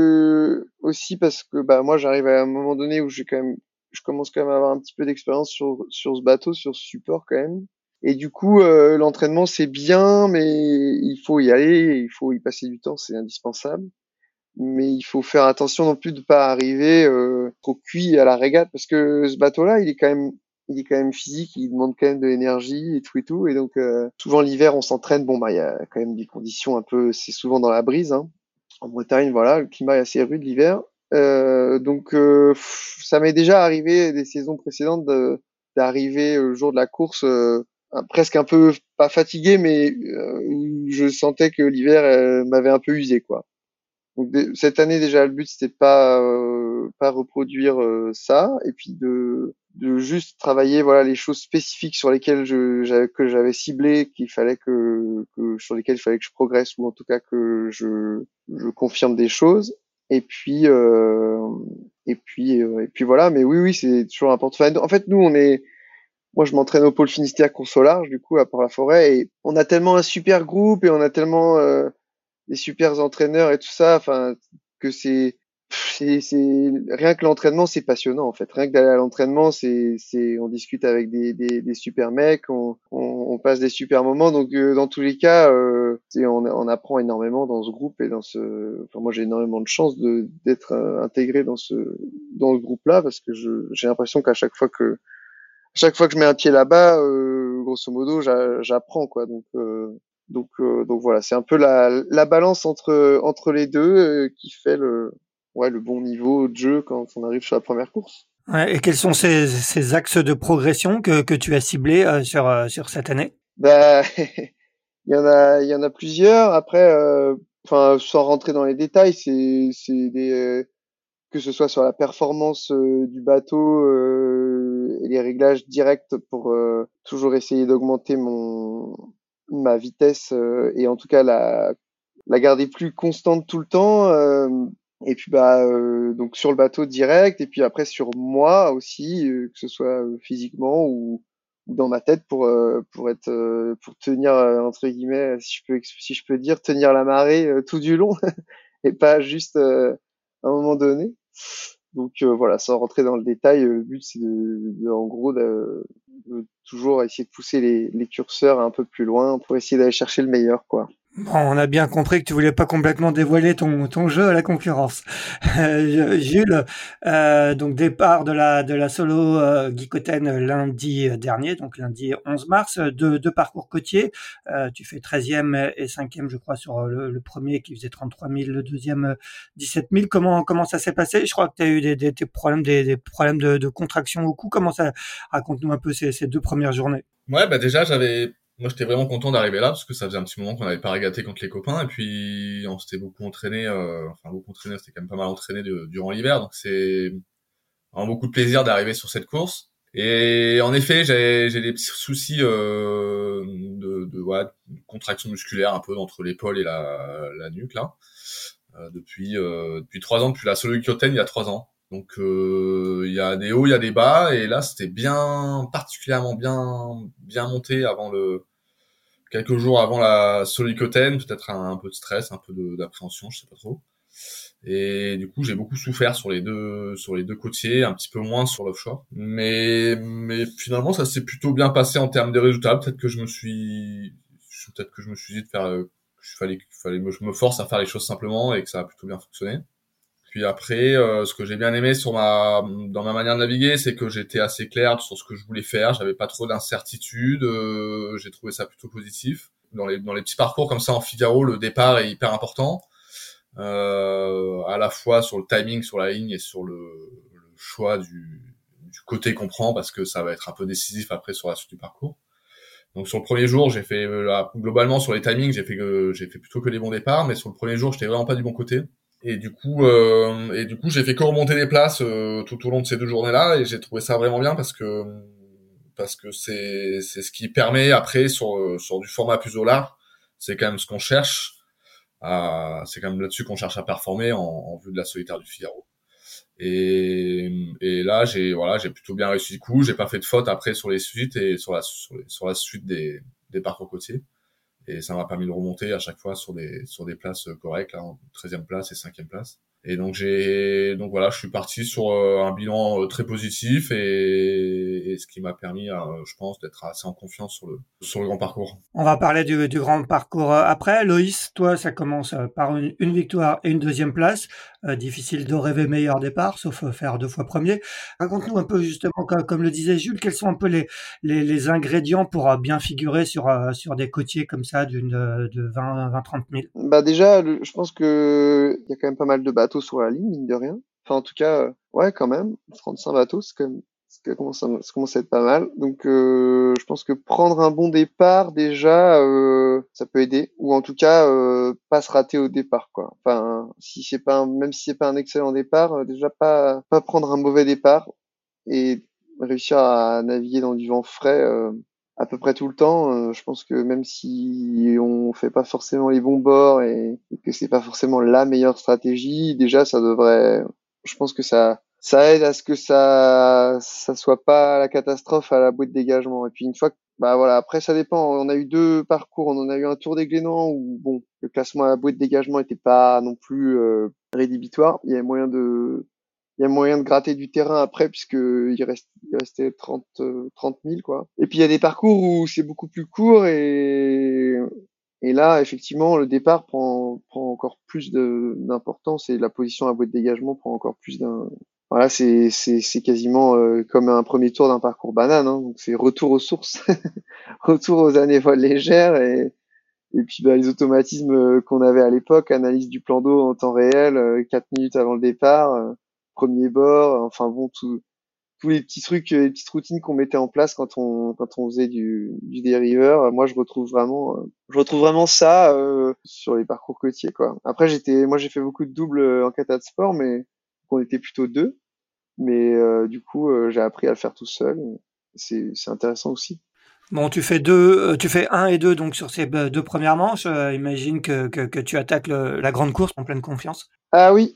que aussi parce que bah moi j'arrive à un moment donné où j'ai quand même, je commence quand même à avoir un petit peu d'expérience sur sur ce bateau, sur ce support quand même. Et du coup, euh, l'entraînement c'est bien, mais il faut y aller, il faut y passer du temps, c'est indispensable. Mais il faut faire attention non plus de pas arriver euh, trop cuit à la régate, parce que ce bateau-là, il est quand même, il est quand même physique, il demande quand même de l'énergie et tout et tout. Et donc euh, souvent l'hiver, on s'entraîne. Bon bah il y a quand même des conditions un peu, c'est souvent dans la brise. Hein. En Bretagne, voilà, le climat est assez rude l'hiver. Euh, donc euh, pff, ça m'est déjà arrivé des saisons précédentes de- d'arriver le jour de la course euh, un- presque un peu pas fatigué, mais euh, où je sentais que l'hiver euh, m'avait un peu usé quoi. Donc dé- cette année déjà le but c'était pas euh, pas reproduire euh, ça et puis de de juste travailler voilà les choses spécifiques sur lesquelles je j'avais- que j'avais ciblé qu'il fallait que que sur lesquelles il fallait que je progresse ou en tout cas que je je confirme des choses et puis euh, et puis euh, et puis voilà mais oui oui c'est toujours important. Enfin, en fait nous on est moi je m'entraîne au pôle Finistère course au large du coup à Port-la-Forêt et on a tellement un super groupe et on a tellement euh, des super entraîneurs et tout ça, enfin que c'est c'est c'est rien que l'entraînement c'est passionnant en fait. Rien que d'aller à l'entraînement, c'est c'est on discute avec des des, des super mecs, on, on on passe des super moments. Donc euh, dans tous les cas, euh, c'est on on apprend énormément dans ce groupe et dans ce. Enfin moi j'ai énormément de chance de d'être euh, intégré dans ce dans ce groupe-là parce que je j'ai l'impression qu'à chaque fois que à chaque fois que je mets un pied là-bas, euh, grosso modo, j'a- j'apprends quoi. Donc, euh, donc, euh, donc voilà, c'est un peu la, la balance entre entre les deux euh, qui fait le, ouais, le bon niveau de jeu quand on arrive sur la première course. Ouais, et quels sont ces, ces axes de progression que, que tu as ciblés euh, sur, euh, sur cette année? Bah, il y en a, il y en a plusieurs. Après, euh, enfin, sans rentrer dans les détails, c'est c'est des euh, que ce soit sur la performance euh, du bateau euh, et les réglages directs pour euh, toujours essayer d'augmenter mon ma vitesse euh, et en tout cas la la garder plus constante tout le temps euh, et puis bah euh, donc sur le bateau direct et puis après sur moi aussi euh, que ce soit euh, physiquement ou, ou dans ma tête pour euh, pour être euh, pour tenir euh, entre guillemets si je peux ex- si je peux dire tenir la marée euh, tout du long et pas juste euh, à un moment donné. Donc euh, voilà, sans rentrer dans le détail, euh, le but c'est de, de- en gros de, de toujours essayer de pousser les, les curseurs un peu plus loin pour essayer d'aller chercher le meilleur, quoi. Bon, on a bien compris que tu voulais pas complètement dévoiler ton, ton jeu à la concurrence. Euh, Jules, euh, donc départ de la, de la solo euh, Guicoten lundi dernier, donc lundi onze mars, deux, deux parcours côtiers. Euh, tu fais treizième et cinquième, je crois, sur le, le premier qui faisait trente-trois mille, le deuxième dix-sept mille. Comment, comment ça s'est passé? Je crois que tu as eu des, des, des problèmes, des, des problèmes de, de contraction au cou. Comment ça, raconte-nous un peu ces, ces deux premières journées. Ouais, bah déjà, j'avais, moi, j'étais vraiment content d'arriver là parce que ça faisait un petit moment qu'on n'avait pas régaté contre les copains et puis on s'était beaucoup entraîné, euh, enfin beaucoup entraîné, c'était quand même pas mal entraîné de- durant l'hiver, donc c'est vraiment beaucoup de plaisir d'arriver sur cette course. Et en effet, j'ai, j'ai des petits soucis euh, de, de, ouais, de contraction musculaire un peu entre l'épaule et la, la nuque là, euh, depuis euh, depuis trois ans, depuis la solo Kyoten il y a trois ans. Donc euh, il y a des hauts, il y a des bas, et là c'était bien particulièrement bien bien monté avant le quelques jours avant la Solicoten, peut-être un, un peu de stress, un peu de, d'appréhension, je sais pas trop. Et du coup, j'ai beaucoup souffert sur les deux sur les deux côtiers, un petit peu moins sur l'offshore. Mais mais finalement, ça s'est plutôt bien passé en termes de résultats. Peut-être que je me suis peut-être que je me suis dit de faire euh, qu'il fallait qu'il fallait me, je me force à faire les choses simplement et que ça a plutôt bien fonctionné. Puis après, euh, ce que j'ai bien aimé sur ma dans ma manière de naviguer, c'est que j'étais assez clair sur ce que je voulais faire. J'avais pas trop d'incertitude. Euh, j'ai trouvé ça plutôt positif. Dans les dans les petits parcours comme ça en Figaro, le départ est hyper important, euh, à la fois sur le timing sur la ligne et sur le, le choix du, du côté qu'on prend, parce que ça va être un peu décisif après sur la suite du parcours. Donc sur le premier jour, j'ai fait euh, là, globalement sur les timings, j'ai fait que j'ai fait plutôt que les bons départs, mais sur le premier jour, j'étais vraiment pas du bon côté. Et du coup, euh, et du coup, j'ai fait que remonter les places euh, tout au long de ces deux journées-là, et j'ai trouvé ça vraiment bien parce que parce que c'est c'est ce qui permet après sur sur du format plus au large, c'est quand même ce qu'on cherche. À, c'est quand même là-dessus qu'on cherche à performer en, en vue de la solitaire du Figaro. Et, et là, j'ai voilà, j'ai plutôt bien réussi le coup. J'ai pas fait de faute après sur les suites et sur la sur, les, sur la suite des des parcours côtiers. Et ça m'a permis de remonter à chaque fois sur des sur des places correctes, là, en treizième place et cinquième place. Et donc j'ai donc voilà, je suis parti sur euh, un bilan euh, très positif, et, et ce qui m'a permis, euh, je pense, d'être assez en confiance sur le sur le grand parcours. On va parler du, du grand parcours euh, après. Loïs, toi, ça commence euh, par une, une victoire et une deuxième place. Euh, difficile de rêver meilleur départ, sauf euh, faire deux fois premier. Raconte-nous un peu justement, comme, comme le disait Jules, quels sont un peu les, les, les ingrédients pour euh, bien figurer sur, euh, sur des côtiers comme ça d'une euh, de vingt à trente mille. Bah déjà, le- je pense que il y a quand même pas mal de bateaux sur la ligne, mine de rien. Enfin, en tout cas, euh, ouais, quand même, trente-cinq bateaux, c'est quand même, c'est quand même- ça commence à, ça commence à être pas mal. Donc, euh, je pense que prendre un bon départ, déjà, euh, ça peut aider. Ou en tout cas, euh, pas se rater au départ, quoi. Enfin, si c'est pas un- même si c'est pas un excellent départ, euh, déjà pas, pas prendre un mauvais départ et réussir à naviguer dans du vent frais, euh, à peu près tout le temps. Euh, je pense que même si on fait pas forcément les bons bords et, et que c'est pas forcément la meilleure stratégie, déjà ça devrait, je pense que ça, ça aide à ce que ça, ça soit pas la catastrophe à la bouée de dégagement. Et puis une fois que, bah voilà, après ça dépend. On a eu deux parcours. On en a eu un Tour des Glénans où bon, le classement à la bouée de dégagement était pas non plus euh, rédhibitoire. Il y avait moyen de il y a moyen de gratter du terrain après puisque il reste il restait trente euh, trente mille quoi. Et puis il y a des parcours où c'est beaucoup plus court et et là effectivement le départ prend prend encore plus de d'importance et la position à bout de dégagement prend encore plus d'un voilà, c'est c'est c'est quasiment euh, comme un premier tour d'un parcours banane, hein. Donc c'est retour aux sources, retour aux années voiles légères et et puis bah, les automatismes euh, qu'on avait à l'époque, analyse du plan d'eau en temps réel, euh, quatre minutes avant le départ, euh, premier bord, enfin bon, tout, tous les petits trucs, euh, les petites routines qu'on mettait en place quand on quand on faisait du, du dériveur. Euh, Moi, je retrouve vraiment, euh, je retrouve vraiment ça euh, sur les parcours côtiers, quoi. Après, j'étais, moi, j'ai fait beaucoup de doubles euh, en kata de sport, mais on était plutôt deux. Mais euh, du coup, euh, j'ai appris à le faire tout seul. C'est c'est intéressant aussi. Bon, tu fais deux, euh, tu fais un et deux donc sur ces euh, deux premières manches. Euh, imagine que, que, que tu attaques le- la grande course en pleine confiance. Ah oui,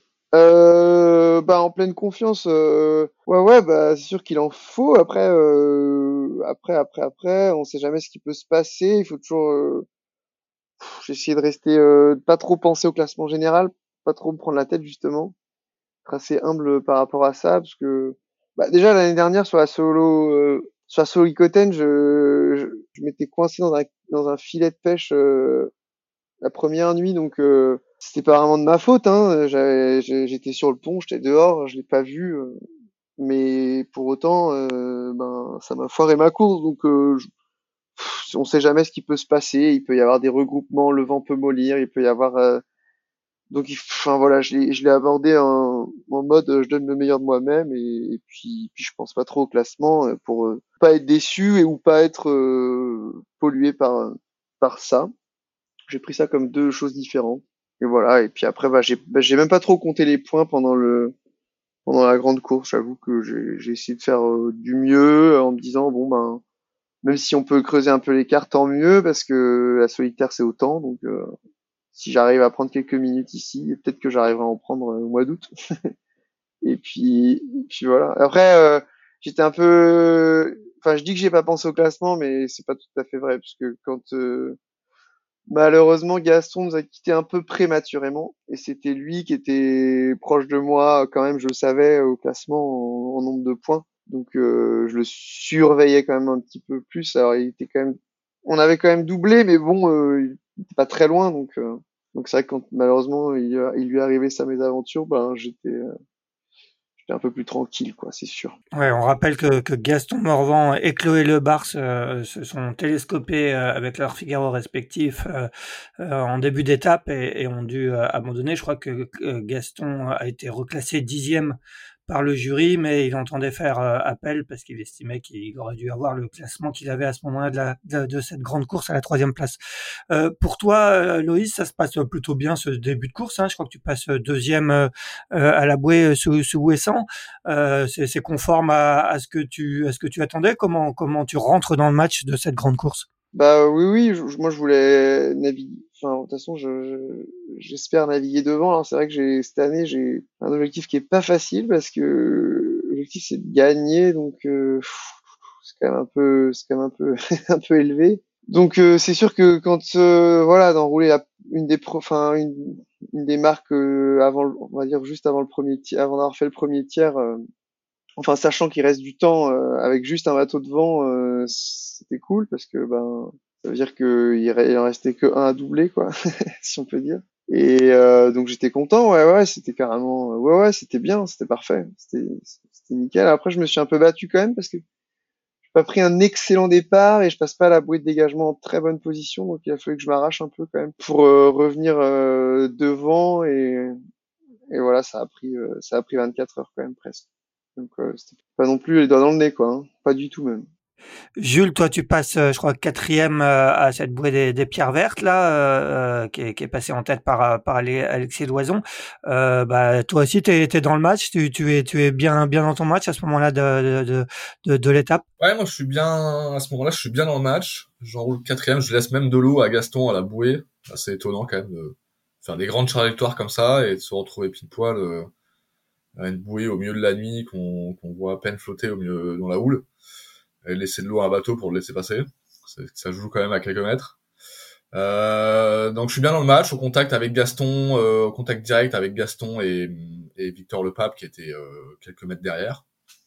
euh, bah en pleine confiance, euh, ouais ouais, bah c'est sûr qu'il en faut. Après, euh, après, après, après, on sait jamais ce qui peut se passer. Il faut toujours, euh, pff, j'ai essayé de rester, euh, de pas trop penser au classement général pas trop me prendre la tête justement, être assez humble par rapport à ça, parce que bah, déjà l'année dernière sur la solo, euh, sur la solo Ikoten, je, je, je m'étais coincé dans un dans un filet de pêche euh, la première nuit, donc euh, c'était pas vraiment de ma faute, hein. J'avais, j'ai- j'étais sur le pont, j'étais dehors, je l'ai pas vu, euh, mais pour autant, euh, ben ça m'a foiré ma course, donc euh, je- pff, on sait jamais ce qui peut se passer. Il peut y avoir des regroupements, le vent peut mollir, il peut y avoir euh, donc il- enfin voilà, je l'ai je l'ai abordé en, en mode euh, je donne le meilleur de moi-même et, et puis puis je pense pas trop au classement euh, pour euh, pas être déçu et ou pas être euh, pollué par par ça. J'ai pris ça comme deux choses différentes. Et voilà. Et puis après, bah, j'ai, bah, j'ai même pas trop compté les points pendant le, pendant la grande course. J'avoue que j'ai, j'ai essayé de faire euh, du mieux en me disant, bon, ben, même si on peut creuser un peu l'écart, tant mieux, parce que la solitaire, c'est autant. Donc, euh, si j'arrive à prendre quelques minutes ici, peut-être que j'arriverai à en prendre euh, au mois d'août. Et puis, et puis voilà. Après, euh, j'étais un peu, enfin, je dis que j'ai pas pensé au classement, mais c'est pas tout à fait vrai, parce que quand, euh, malheureusement, Gaston nous a quittés un peu prématurément et c'était lui qui était proche de moi quand même, je le savais au classement en, en nombre de points. Donc euh, je le surveillais quand même un petit peu plus. Alors il était quand même, on avait quand même doublé, mais bon, euh, il était pas très loin. Donc euh, donc c'est vrai que quand malheureusement il, il lui est arrivé sa mésaventure, ben j'étais euh, j'étais un peu plus tranquille, quoi, c'est sûr. Ouais, on rappelle que, que Gaston Morvan et Chloé Lebars euh, se sont télescopés euh, avec leurs Figaro respectifs euh, euh, en début d'étape et, et ont dû euh, abandonner. Je crois que euh, Gaston a été reclassé dixième par le jury, mais il entendait faire euh, appel parce qu'il estimait qu'il aurait dû avoir le classement qu'il avait à ce moment-là de, la, de, de cette grande course à la troisième place. Euh, pour toi, euh, Loïs, ça se passe plutôt bien ce début de course. Hein. Je crois que tu passes deuxième euh, à la bouée sous, sous Ouessant. Euh, c'est, c'est conforme à, à ce que tu à ce que tu attendais. Comment comment tu rentres dans le match de cette grande course? Bah oui, oui, je- moi je voulais naviguer. Enfin, de toute façon, je, je- j'espère naviguer devant. Alors c'est vrai que j'ai cette année j'ai un objectif qui est pas facile parce que l'objectif c'est de gagner, donc euh, pff, c'est quand même un peu, c'est quand même un peu, un peu élevé. Donc euh, c'est sûr que quand euh, voilà d'enrouler la, une des pro, enfin une, une des marques euh, avant, le- on va dire juste avant le premier tiers, avant d'avoir fait le premier tiers. euh, Enfin, sachant qu'il reste du temps euh, avec juste un bateau de vent, euh, c'était cool parce que ben ça veut dire qu'il il re- il en restait que un à doubler, quoi, si on peut dire. Et euh, donc j'étais content, ouais, ouais, c'était carrément, ouais, ouais, c'était bien, c'était parfait, c'était, c'était nickel. Après, je me suis un peu battu quand même parce que j'ai pas pris un excellent départ et je passe pas la bouée de dégagement en très bonne position, donc il a fallu que je m'arrache un peu quand même pour euh, revenir euh, devant et et voilà, ça a pris, euh, ça a pris vingt-quatre heures quand même presque. Donc euh, c'était pas non plus les doigts dans le nez, quoi. Hein. Pas du tout même. Jules, toi, tu passes, euh, je crois, quatrième euh, à cette bouée des, des pierres vertes là, euh, euh, qui, est, qui est passée en tête par euh, par Ale- Alexis Loison. Euh, bah, toi aussi, t'es t'es dans le match. Tu tu es tu es bien bien dans ton match à ce moment-là de de de, de l'étape. Ouais, moi je suis bien à ce moment-là, je suis bien dans le match. J'enroule quatrième, je laisse même de l'eau à Gaston à la bouée. C'est étonnant quand même de faire des grandes trajectoires comme ça et de se retrouver pile poil euh, à une bouée au milieu de la nuit qu'on qu'on voit à peine flotter au milieu dans la houle et laisser de l'eau à un bateau pour le laisser passer. C'est- Ça joue quand même à quelques mètres. Euh, donc je suis bien dans le match, au contact avec Gaston, euh, au contact direct avec Gaston et, et Victor Lepape qui était euh, quelques mètres derrière.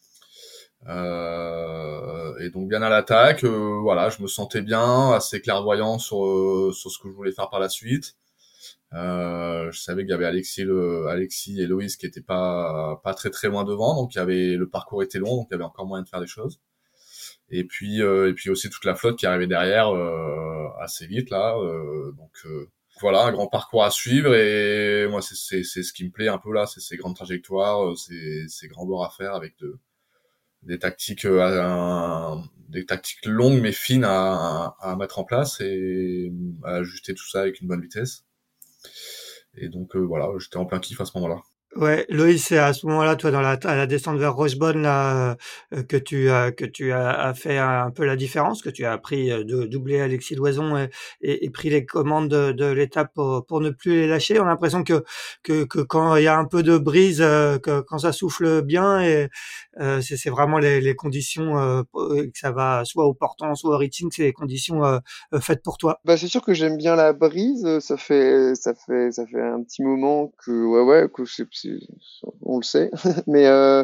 Euh, et donc bien à l'attaque, euh, voilà, je me sentais bien, assez clairvoyant sur euh, sur ce que je voulais faire par la suite. Euh, je savais qu'il y avait Alexis, le, Alexis et Loïs qui étaient pas pas très très loin devant, donc il y avait le parcours était long, donc il y avait encore moyen de faire des choses. Et puis euh, et puis aussi toute la flotte qui arrivait derrière euh, assez vite là, euh, donc euh, voilà, un grand parcours à suivre et moi c'est c'est c'est ce qui me plaît un peu là, c'est ces grandes trajectoires, euh, ces ces grands bords à faire avec de des tactiques euh, à- des tactiques longues mais fines à, à, à mettre en place et à ajuster tout ça avec une bonne vitesse. Et donc euh, voilà, j'étais en plein kiff à ce moment-là. Ouais, Loïs, c'est à ce moment-là, toi, dans la, à la descente vers Rochebonne, là, euh, que tu as, que tu as, as fait un, peu la différence, que tu as appris euh, de doubler Alexis Loison et, et, et pris les commandes de, de l'étape pour, pour ne plus les lâcher. On a l'impression que, que, que quand il y a un peu de brise, euh, que quand ça souffle bien, et euh, c'est, c'est vraiment les, les conditions euh, que ça va soit au portant, soit au reaching, c'est les conditions euh, euh, faites pour toi. Bah, c'est sûr que j'aime bien la brise. Ça fait, ça fait, ça fait un petit moment que, ouais, ouais, que c'est, c'est- on le sait. Mais euh,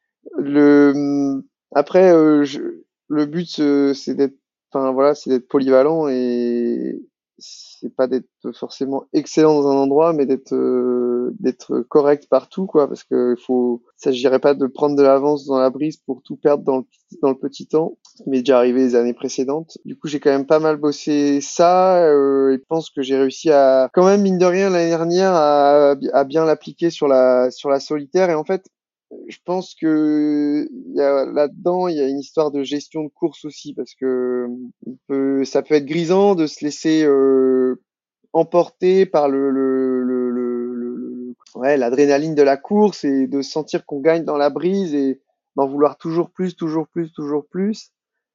le, après, euh, je- le but, euh, c'est d'être, enfin voilà, c'est d'être polyvalent et c'est pas d'être forcément excellent dans un endroit, mais d'être, euh, d'être correct partout, quoi. Parce que il faut, il s'agirait pas de prendre de l'avance dans la brise pour tout perdre dans le, petit- dans le petit temps, ce qui m'est déjà arrivé les années précédentes. Du coup, j'ai quand même pas mal bossé ça, euh, et je pense que j'ai réussi à, quand même, mine de rien, l'année dernière, à, à bien l'appliquer sur la, sur la solitaire. Et en fait, je pense que il y a là-dedans, il y a une histoire de gestion de course aussi parce que il peut, ça peut être grisant de se laisser euh, emporter par le, le, le, le, le- le- ouais, l'adrénaline de la course et de sentir qu'on gagne dans la brise et d'en vouloir toujours plus, toujours plus, toujours plus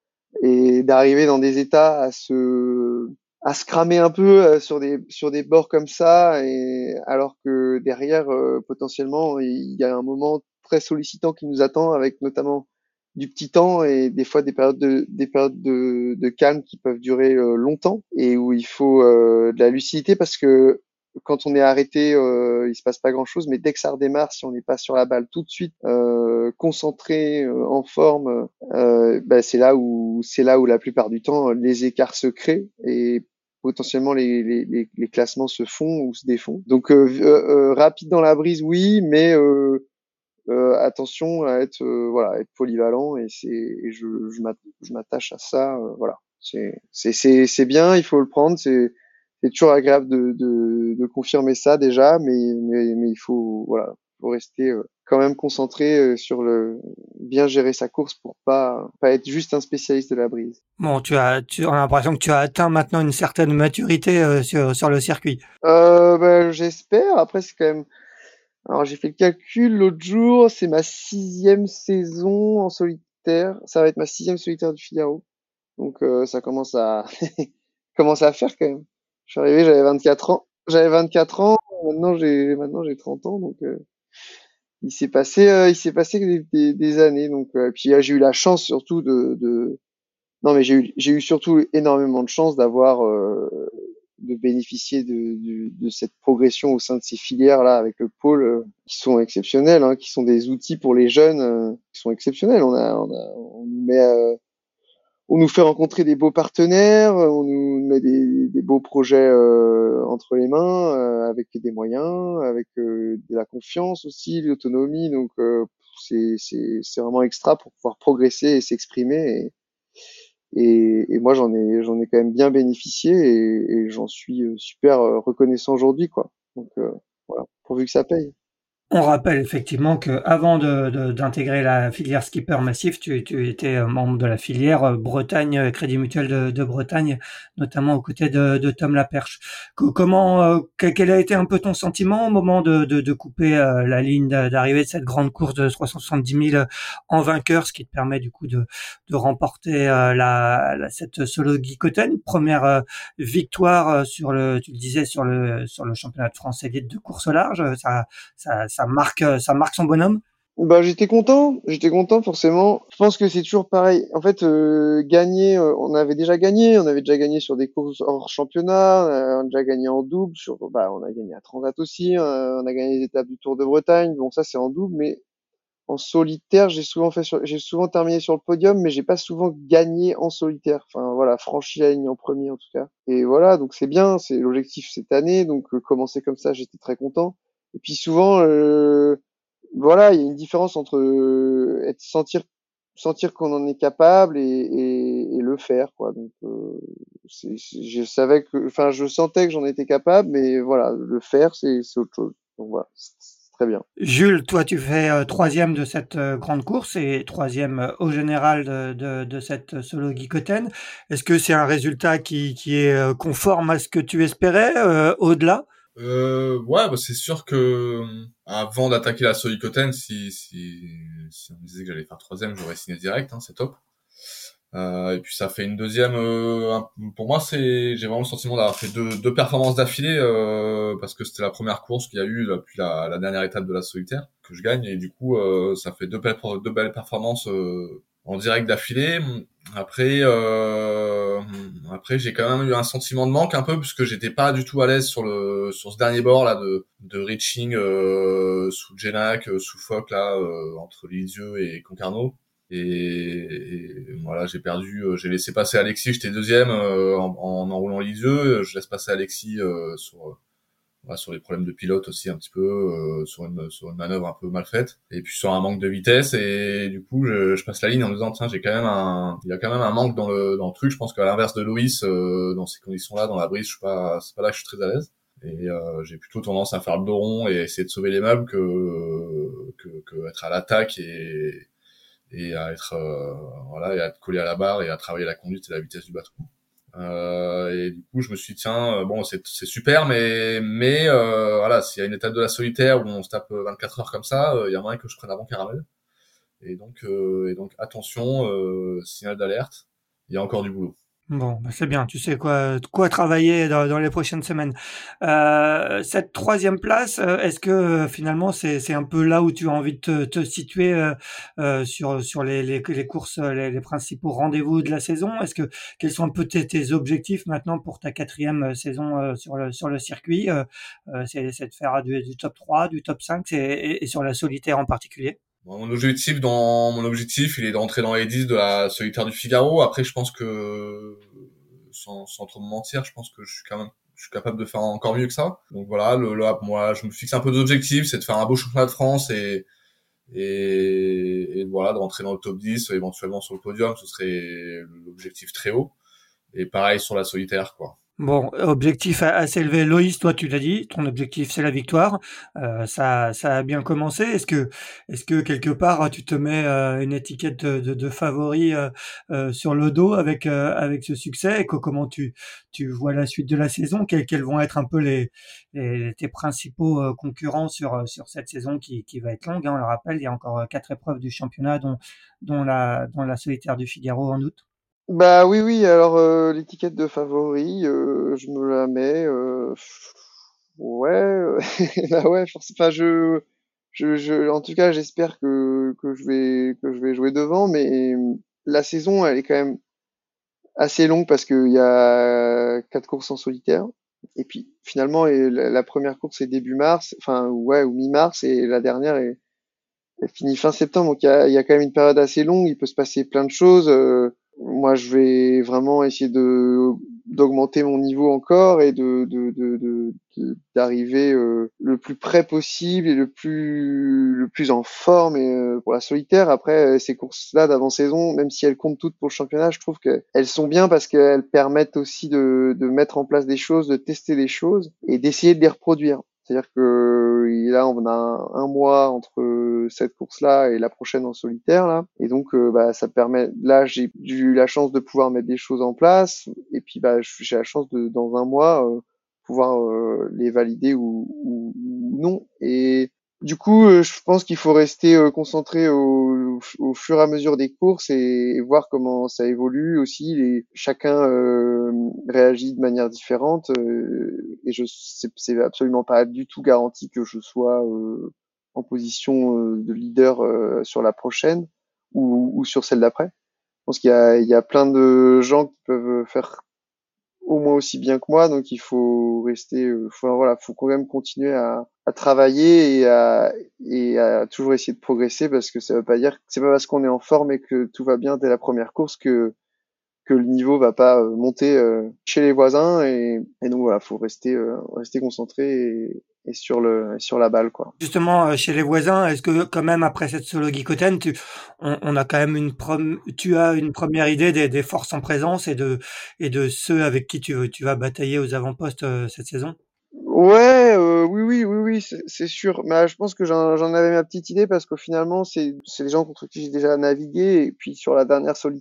et d'arriver dans des états à se à se cramer un peu euh, sur des sur des bords comme ça et alors que derrière euh, potentiellement il y a un moment très sollicitant qui nous attend avec notamment du petit temps et des fois des périodes de des périodes de, de calme qui peuvent durer euh, longtemps et où il faut euh, de la lucidité parce que quand on est arrêté, euh, il se passe pas grand-chose, mais dès que ça redémarre, si on n'est pas sur la balle tout de suite, euh, concentré, euh, en forme, euh, bah, c'est là où c'est là où la plupart du temps les écarts se créent et potentiellement les, les, les, les classements se font ou se défont. Donc euh, euh, euh, rapide dans la brise, oui, mais euh, euh, attention à être euh, voilà, être polyvalent et c'est et je je m'att- je m'attache à ça, euh, voilà. C'est c'est c'est c'est bien, il faut le prendre, c'est c'est toujours agréable de de de confirmer ça déjà, mais mais mais il faut voilà, faut rester euh, quand même concentré euh, sur le bien gérer sa course pour pas pas être juste un spécialiste de la brise. Bon, tu as, tu, on a l'impression que tu as atteint maintenant une certaine maturité euh, sur, sur le circuit. Euh, ben, j'espère. Après, c'est quand même. Alors, j'ai fait le calcul l'autre jour. C'est ma sixième saison en solitaire. Ça va être ma sixième solitaire du Figaro. Donc, euh, ça commence à commence à faire quand même. Je suis arrivé, j'avais vingt-quatre ans. J'avais vingt-quatre ans. Maintenant, j'ai maintenant j'ai trente ans. Donc, euh, il s'est passé euh, il s'est passé des, des, des années. Donc, euh, puis euh, j'ai eu la chance surtout de, de... Non, mais j'ai eu j'ai eu surtout énormément de chance d'avoir euh, de bénéficier de, de, de cette progression au sein de ces filières là avec le pôle euh, qui sont exceptionnels, hein, qui sont des outils pour les jeunes euh, qui sont exceptionnels. On a, on a, on nous met, euh, on nous fait rencontrer des beaux partenaires, on nous met des, des beaux projets euh, entre les mains euh, avec des moyens, avec euh, de la confiance aussi, de l'autonomie. Donc euh, c'est c'est c'est vraiment extra pour pouvoir progresser et s'exprimer. Et, et moi, j'en ai, j'en ai quand même bien bénéficié et, et j'en suis euh, super euh, reconnaissant aujourd'hui, quoi. Donc euh, voilà, pourvu que ça paye. On rappelle effectivement que avant de, de- d'intégrer la filière skipper massif, tu, tu étais euh, membre de la filière euh, Bretagne, euh, Crédit Mutuel de, de Bretagne, notamment aux côtés de, de Tom Laperche. Co- Comment, euh, quel quel a été un peu ton sentiment au moment de, de, de couper euh, la ligne d'a- d'arrivée de cette grande course de trois cent soixante-dix mille en vainqueur, ce qui te permet du coup de, de remporter euh, la, la- cette solo Guicoten, première euh, victoire euh, sur le, tu le disais, sur le, sur le championnat de France élite de course au large. Ça, ça, ça marque, ça marque son bonhomme. Bah j'étais content, j'étais content forcément. Je pense que c'est toujours pareil. En fait, euh, gagner, euh, on avait déjà gagné, on avait déjà gagné sur des courses hors championnat, on a déjà gagné en double, sur, bah on a gagné à Transat aussi, euh, on a gagné les étapes du Tour de Bretagne. Bon ça c'est en double, mais en solitaire, j'ai souvent fait sur, j'ai souvent terminé sur le podium, mais j'ai pas souvent gagné en solitaire. Enfin voilà, franchi la ligne en premier en tout cas. Et voilà, donc c'est bien, c'est l'objectif cette année, donc euh, commencer comme ça, j'étais très content. Et puis souvent, euh, voilà, il y a une différence entre euh, être sentir sentir qu'on en est capable et, et, et le faire quoi. Donc euh, c'est, c'est- je savais que, enfin je sentais que j'en étais capable, mais voilà, le faire c'est c'est autre chose. Donc voilà, c'est c'est très bien. Jules, toi, tu fais euh, troisième de cette euh, grande course et troisième euh, au général de, de, de cette solo Guicoten. Est-ce que c'est un résultat qui, qui est euh, conforme à ce que tu espérais euh, au-delà? Euh, ouais, bah c'est sûr que avant d'attaquer la Soikoten, si, si, si on me disait que j'allais faire troisième, j'aurais signé direct, hein, c'est top. Euh, et puis ça fait une deuxième. Euh, un- pour moi, c'est, j'ai vraiment le sentiment d'avoir fait deux, deux performances d'affilée euh, parce que c'était la première course qu'il y a eu depuis la, la dernière étape de la solitaire que je gagne et du coup, euh, ça fait deux belles, deux belles performances euh, en direct d'affilée. Après, euh, après, j'ai quand même eu un sentiment de manque un peu puisque j'étais pas du tout à l'aise sur le sur ce dernier bord là de de reaching euh, sous Genac, euh, sous Fock là euh, entre Lisieux et Concarneau. Et, et voilà, j'ai perdu, euh, j'ai laissé passer Alexis, j'étais deuxième euh, en, en enroulant Lisieux, je laisse passer Alexis euh, sur euh, voilà, sur les problèmes de pilote aussi un petit peu, euh, sur une sur une manœuvre un peu mal faite, et puis sur un manque de vitesse, et du coup je, je passe la ligne en me disant tiens j'ai quand même un, il y a quand même un manque dans le dans le truc, je pense qu'à l'inverse de Loïs euh, dans ces conditions-là, dans la brise, je suis pas, c'est pas là que je suis très à l'aise. Et euh, j'ai plutôt tendance à faire le dos rond et essayer de sauver les meubles que que, que être à l'attaque et et à être euh, voilà et à être collé à la barre et à travailler la conduite et la vitesse du bateau. Euh, et du coup je me suis dit tiens euh, bon c'est c'est super mais mais euh, voilà s'il y a une étape de la solitaire où on se tape vingt-quatre heures comme ça, il euh, y a moyen que je prenne avant caramel. Et donc euh, et donc attention, euh, signal d'alerte, il y a encore du boulot. Bon, bah, c'est bien, tu sais quoi, quoi travailler dans, dans les prochaines semaines. Euh, cette troisième place, euh, est-ce que euh, finalement c'est c'est un peu là où tu as envie de te, te situer euh, euh, sur sur les, les, les courses, euh, les, les principaux rendez-vous de la saison? Est-ce que quels sont un peu tes, tes objectifs maintenant pour ta quatrième euh, saison euh, sur le sur le circuit? Euh, euh, c'est c'est de faire du, du top trois, du top cinq, c'est, et, et sur la solitaire en particulier? Bon, mon objectif dans mon objectif il est d'entrer dans les dix de la solitaire du Figaro. Après je pense que sans, sans trop me mentir, je pense que je suis quand même je suis capable de faire encore mieux que ça. Donc voilà, le, là, moi, je me fixe un peu d'objectifs, c'est de faire un beau championnat de France et, et, et voilà, de rentrer dans le top dix, éventuellement sur le podium, ce serait l'objectif très haut. Et pareil sur la solitaire, quoi. Bon, objectif a- assez élevé. Loïs, toi, tu l'as dit, ton objectif, c'est la victoire. Euh, ça, ça a bien commencé. Est-ce que, est-ce que quelque part, tu te mets euh, une étiquette de, de, de favori euh, euh, sur le dos avec euh, avec ce succès? Et que, comment tu tu vois la suite de la saison? Quels, quels vont être un peu les, les tes principaux euh, concurrents sur euh, sur cette saison qui qui va être longue, hein, on le rappelle, il y a encore euh, quatre épreuves du championnat, dont dont la dont la solitaire du Figaro en août. Bah oui, oui, alors euh, l'étiquette de favori, euh, je me la mets. Euh, ouais, euh, bah ouais, forcément. Enfin, je, je, je, en tout cas, j'espère que que je vais que je vais jouer devant, mais la saison, elle est quand même assez longue parce qu'il y a quatre courses en solitaire. Et puis finalement, et la, la première course est début mars, enfin ouais, ou mi-mars, et la dernière est, elle finit fin septembre. Donc il y a, il y a quand même une période assez longue. Il peut se passer plein de choses. Euh, moi, je vais vraiment essayer de d'augmenter mon niveau encore et de de de de- de- d'arriver euh, le plus près possible et le plus le plus en forme et euh, pour la solitaire. Après euh, ces courses-là d'avant-saison, même si elles comptent toutes pour le championnat, je trouve qu'elles sont bien parce qu'elles permettent aussi de de mettre en place des choses, de tester des choses et d'essayer de les reproduire. C'est-à-dire que là, on a un, un mois entre cette course-là et la prochaine en solitaire, là. Et donc, euh, bah, ça permet, là, j'ai eu la chance de pouvoir mettre des choses en place. Et puis, bah, j'ai la chance de, dans un mois, euh, pouvoir euh, les valider ou, ou, ou non. Et du coup, euh, je pense qu'il faut rester euh, concentré au, au fur et à mesure des courses et, et voir comment ça évolue aussi. Les, chacun euh, réagit de manière différente euh, et je c'est c'est absolument pas du tout garanti que je sois euh, en position euh, de leader euh, sur la prochaine ou, ou sur celle d'après. Je pense qu'il y a, il y a plein de gens qui peuvent faire au moins aussi bien que moi, donc il faut rester, euh, faut, voilà, faut quand même continuer à, à travailler et à, et à toujours essayer de progresser parce que ça veut pas dire, c'est pas parce qu'on est en forme et que tout va bien dès la première course que que le niveau va pas euh, monter euh, chez les voisins et, et donc voilà, faut rester euh, rester concentré et, et sur le sur la balle quoi. Justement, euh, chez les voisins, est-ce que quand même après cette solo Guicoten, tu, on, on a quand même une prom- tu as une première idée des, des forces en présence et de et de ceux avec qui tu, tu vas batailler aux avant-postes euh, cette saison? Ouais, euh, oui, oui, oui, oui, c'est c'est sûr. Mais euh, je pense que j'en j'en avais ma petite idée parce que finalement, c'est c'est des gens contre qui j'ai déjà navigué. Et puis sur la dernière solitaire,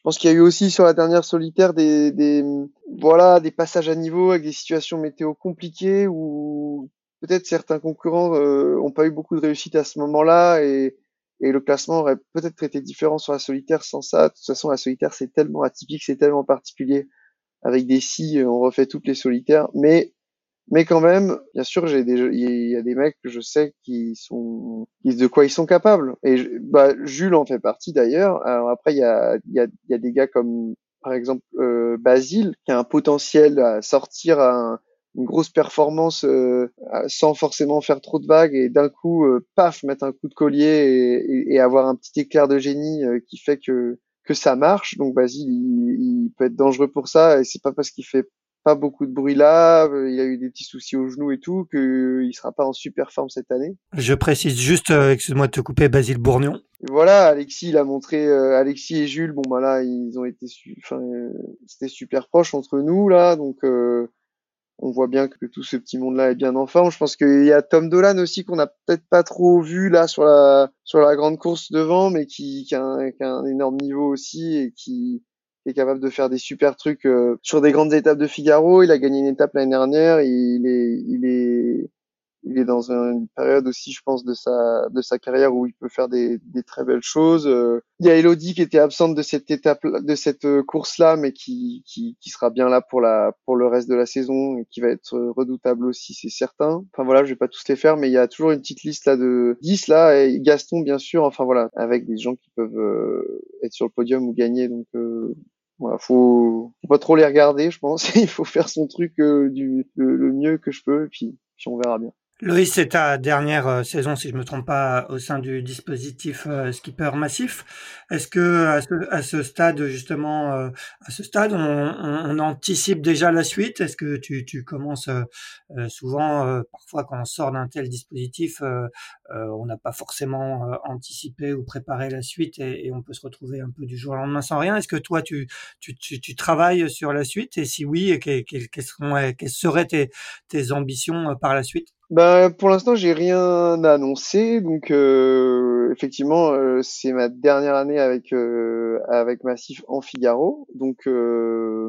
Je pense qu'il y a eu aussi sur la dernière solitaire des, des, voilà, des passages à niveau avec des situations météo compliquées où peut-être certains concurrents euh, ont pas eu beaucoup de réussite à ce moment-là et, et le classement aurait peut-être été différent sur la solitaire sans ça. De toute façon, la solitaire, c'est tellement atypique, c'est tellement particulier. Avec des scies, on refait toutes les solitaires. Mais mais quand même, bien sûr, j'ai des, il y a des mecs que je sais qui sont, qui- de quoi ils sont capables. Et je- bah, Jules en fait partie d'ailleurs. Alors après, il y a, il y a, il y a des gars comme, par exemple, euh, Basile, qui a un potentiel à sortir un- une grosse performance euh, à- sans forcément faire trop de vagues et d'un coup, euh, paf, mettre un coup de collier et, et- et avoir un petit éclair de génie euh, qui fait que que ça marche. Donc Basile, il, il peut être dangereux pour ça. Et c'est pas parce qu'il fait pas beaucoup de bruit là, euh, il a eu des petits soucis au genou et tout, qu'il sera pas en super forme cette année. Je précise juste, euh, excuse-moi de te couper, Basile Bourgnon. Et voilà, Alexis, il a montré, euh, Alexis et Jules, bon bah là, ils ont été, su- enfin, euh, c'était super proche entre nous là, donc euh, on voit bien que tout ce petit monde-là est bien en forme. Je pense qu'il y a Tom Dolan aussi qu'on n'a peut-être pas trop vu là sur la sur la grande course devant, mais qui, qui, a, un, qui a un énorme niveau aussi et qui, qui est capable de faire des super trucs euh, sur des grandes étapes de Figaro. Il a gagné une étape l'année dernière. Il est il est il est dans une période aussi, je pense, de sa de sa carrière où il peut faire des, des très belles choses. Euh, il y a Elodie qui était absente de cette étape, de cette euh, course-là, mais qui, qui qui sera bien là pour la pour le reste de la saison et qui va être euh, redoutable aussi, c'est certain. Enfin voilà, je vais pas tous les faire, mais il y a toujours une petite liste là de dix là et Gaston bien sûr. Enfin voilà, avec des gens qui peuvent euh, être sur le podium ou gagner. Donc euh, voilà, faut, faut pas trop les regarder, je pense. Il faut faire son truc euh, du le, le mieux que je peux, et puis, puis on verra bien. Loïs, c'est ta dernière euh, saison, si je me trompe pas, au sein du dispositif euh, Skipper Massif. Est-ce que à ce, à ce stade, justement, euh, à ce stade, on, on- on anticipe déjà la suite? Est-ce que tu, tu commences euh, euh, souvent, euh, parfois quand on sort d'un tel dispositif, euh, euh, on n'a pas forcément euh, anticipé ou préparé la suite et, et on peut se retrouver un peu du jour au lendemain sans rien. Est-ce que toi, tu, tu, tu, tu travailles sur la suite? Et si oui, que- que- quelles seront- quelles seraient tes, tes ambitions euh, par la suite? Bah, pour l'instant, j'ai rien à annoncer, donc euh, effectivement, euh, c'est ma dernière année avec euh, avec Massif en Figaro, donc euh,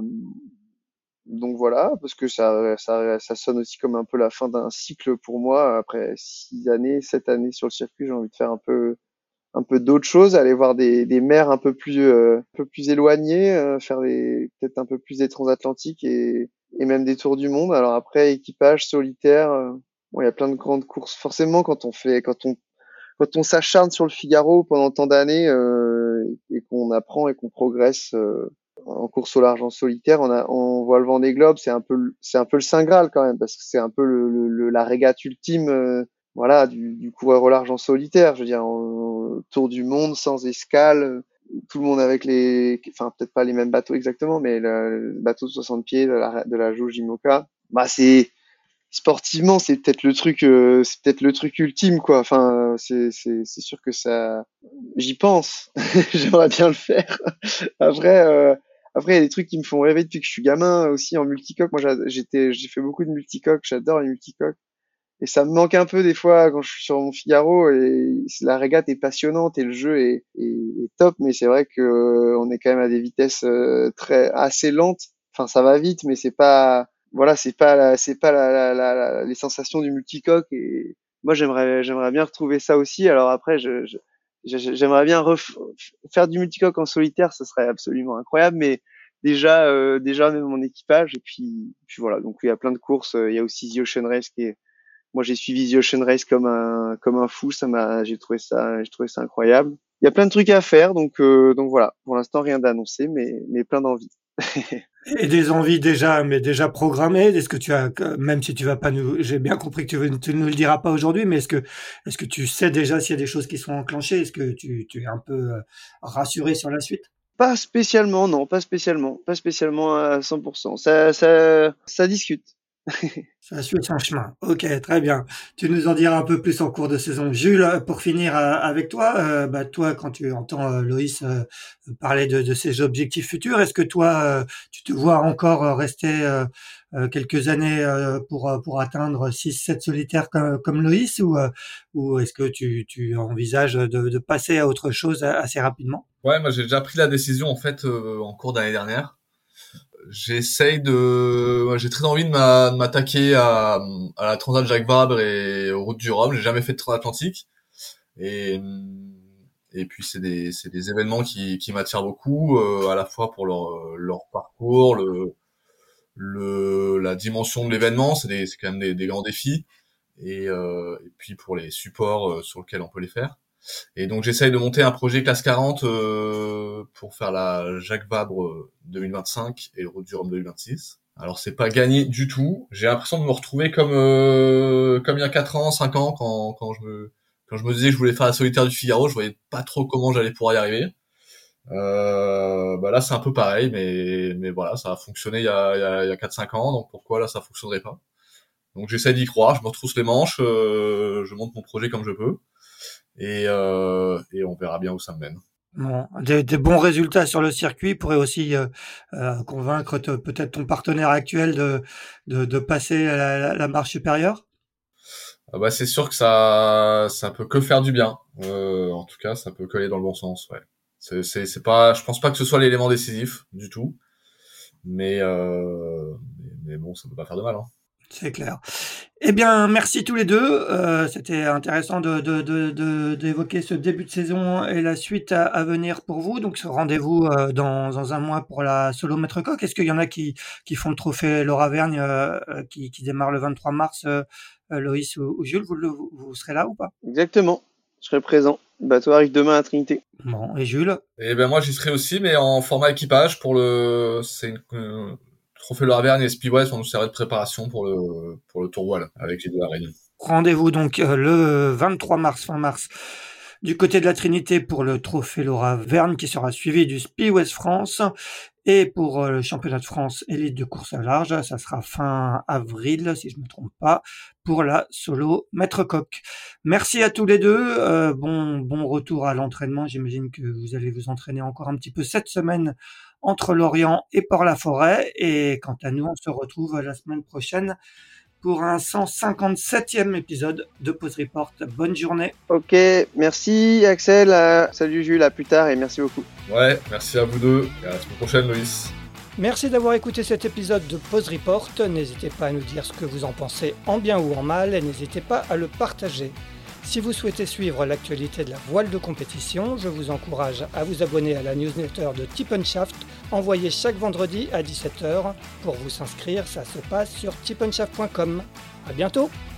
donc voilà, parce que ça ça ça sonne aussi comme un peu la fin d'un cycle pour moi. Après six années, sept années sur le circuit, j'ai envie de faire un peu un peu d'autres choses, aller voir des des mers un peu plus euh, un peu plus éloignées, euh, faire des peut-être un peu plus des transatlantiques et et même des tours du monde. Alors après, équipage solitaire, euh, bon, il y a plein de grandes courses. Forcément, quand on fait, quand on, quand on s'acharne sur le Figaro pendant tant d'années euh, et qu'on apprend et qu'on progresse euh, en course au large en solitaire, on a, on voit le Vendée Globe, c'est un peu, le- c'est un peu le Saint Graal quand même parce que c'est un peu le, le- le- la régate ultime, euh, voilà, du, du coureur au large en solitaire. Je veux dire, en- tour du monde sans escale, tout le monde avec les, enfin peut-être pas les mêmes bateaux exactement, mais le, le bateau de soixante pieds de la, de la jauge Imoca, bah c'est sportivement c'est peut-être le truc, euh, c'est peut-être le truc ultime quoi. Enfin c'est c'est c'est sûr que ça, j'y pense, j'aimerais bien le faire. Après euh, après il y a des trucs qui me font rêver depuis que je suis gamin aussi en multicoque. Moi j'a- j'étais j'ai fait beaucoup de multicoques, j'adore les multicoques. Et ça me manque un peu des fois quand je suis sur mon Figaro et la régate est passionnante et le jeu est, est, est top, mais c'est vrai que euh, on est quand même à des vitesses euh, très assez lentes. Enfin, ça va vite, mais c'est pas, voilà, c'est pas, la, c'est pas la, la, la, la- les sensations du multicoque. Et moi, j'aimerais, j'aimerais bien retrouver ça aussi. Alors après, je, je, je- j'aimerais bien ref- faire du multicoque en solitaire, ce serait absolument incroyable, mais déjà, euh, déjà même mon équipage et puis, puis voilà. Donc il y a plein de courses. Il y a aussi The Ocean Race qui est, moi, j'ai suivi The Ocean Race comme un comme un fou. Ça m'a, j'ai trouvé ça, j'ai trouvé ça incroyable. Il y a plein de trucs à faire, donc euh, donc voilà. Pour l'instant, rien d'annoncé, mais mais plein d'envie. Et des envies déjà, mais déjà programmées. Est-ce que tu as, même si tu vas pas nous, j'ai bien compris que tu, veux- tu ne nous le diras pas aujourd'hui, mais est-ce que, est-ce que tu sais déjà s'il y a des choses qui sont enclenchées? Est-ce que tu, tu es un peu euh, rassuré sur la suite? Pas spécialement, non, pas spécialement, pas spécialement à cent pour cent. Ça ça ça discute. Ça suit son chemin. Ok, très bien. Tu nous en diras un peu plus en cours de saison. Jules, pour finir euh, avec toi, euh, bah, toi, quand tu entends euh, Loïs euh, parler de, de ses objectifs futurs, est-ce que toi, euh, tu te vois encore euh, rester euh, euh, quelques années euh, pour, euh, pour atteindre six sept solitaires comme, comme Loïs ou, euh, ou est-ce que tu, tu envisages de, de passer à autre chose assez rapidement? Ouais, moi j'ai déjà pris la décision en fait euh, en cours d'année dernière. J'essaye de, moi, j'ai très envie de, m'a... de m'attaquer à, à la Transat Jacques Vabre et aux routes du Rhum. J'ai jamais fait de transatlantique et et puis c'est des c'est des événements qui qui m'attirent beaucoup, euh, à la fois pour leur leur parcours, le le la dimension de l'événement, c'est des c'est quand même des, des grands défis et euh, et puis pour les supports euh, sur lesquels on peut les faire. Et donc j'essaye de monter un projet classe quarante euh, pour faire la Jacques Vabre deux mille vingt-cinq et le Route du Rhum deux mille vingt-six. Alors c'est pas gagné du tout. J'ai l'impression de me retrouver comme euh, comme il y a quatre ans, cinq ans quand quand je me quand je me disais que je voulais faire la solitaire du Figaro, je voyais pas trop comment j'allais pouvoir y arriver. Euh, bah là c'est un peu pareil, mais mais voilà, ça a fonctionné il y a il y a, il y a quatre cinq ans, donc pourquoi là ça fonctionnerait pas? Donc j'essaie d'y croire, je me retrousse les manches, euh, je monte mon projet comme je peux. Et, euh, et on verra bien où ça me mène. Bon, des, des bons résultats sur le circuit pourraient aussi euh, euh, convaincre te- peut-être ton partenaire actuel de, de, de passer à la, la- la marche supérieure. Ah bah c'est sûr que ça ça peut que faire du bien. Euh, en tout cas, ça peut que aller dans le bon sens. Ouais. C'est c'est c'est pas, je pense pas que ce soit l'élément décisif du tout, mais euh, mais, mais bon, ça peut pas faire de mal. Hein. C'est clair. Eh bien, merci tous les deux. Euh, c'était intéressant de, de, de, de- d'évoquer ce début de saison et la suite à, à venir pour vous. Donc, ce rendez-vous euh, dans, dans un mois pour la solo Maître Coq. Est-ce qu'il y en a qui, qui font le trophée Laura Vergne euh, euh, qui, qui démarre le vingt-trois mars, euh, euh, Loïs ou, ou Jules, vous, le- vous, vous serez là ou pas? Exactement, je serai présent. Le bateau arrive demain à Trinité. Bon, et Jules? Et ben moi j'y serai aussi, mais en format équipage pour le, c'est une euh, trophée Le Raverne et Speedway vont nous servir de préparation pour le pour le tour voile avec les deux à Réunion. Rendez-vous donc euh, le vingt-trois mars, fin mars, du côté de la Trinité pour le trophée Laura Verne qui sera suivi du Speed West France. Et pour euh, le championnat de France élite de course à large, ça sera fin avril, si je ne me trompe pas, pour la solo Maître Coq. Merci à tous les deux. Euh, bon, bon retour à l'entraînement. J'imagine que vous allez vous entraîner encore un petit peu cette semaine entre Lorient et Port-la-Forêt. Et quant à nous, on se retrouve la semaine prochaine pour un cent cinquante-septième épisode de Pause Report. Bonne journée. Ok, merci Axel, euh, salut Jules, à plus tard et merci beaucoup. Ouais, merci à vous deux et à la semaine prochaine, Loïs. Merci d'avoir écouté cet épisode de Pause Report. N'hésitez pas à nous dire ce que vous en pensez en bien ou en mal et n'hésitez pas à le partager. Si vous souhaitez suivre l'actualité de la voile de compétition, je vous encourage à vous abonner à la newsletter de Tip and Shaft, envoyée chaque vendredi à dix-sept heures. Pour vous inscrire, ça se passe sur tip and shaft point com. À bientôt!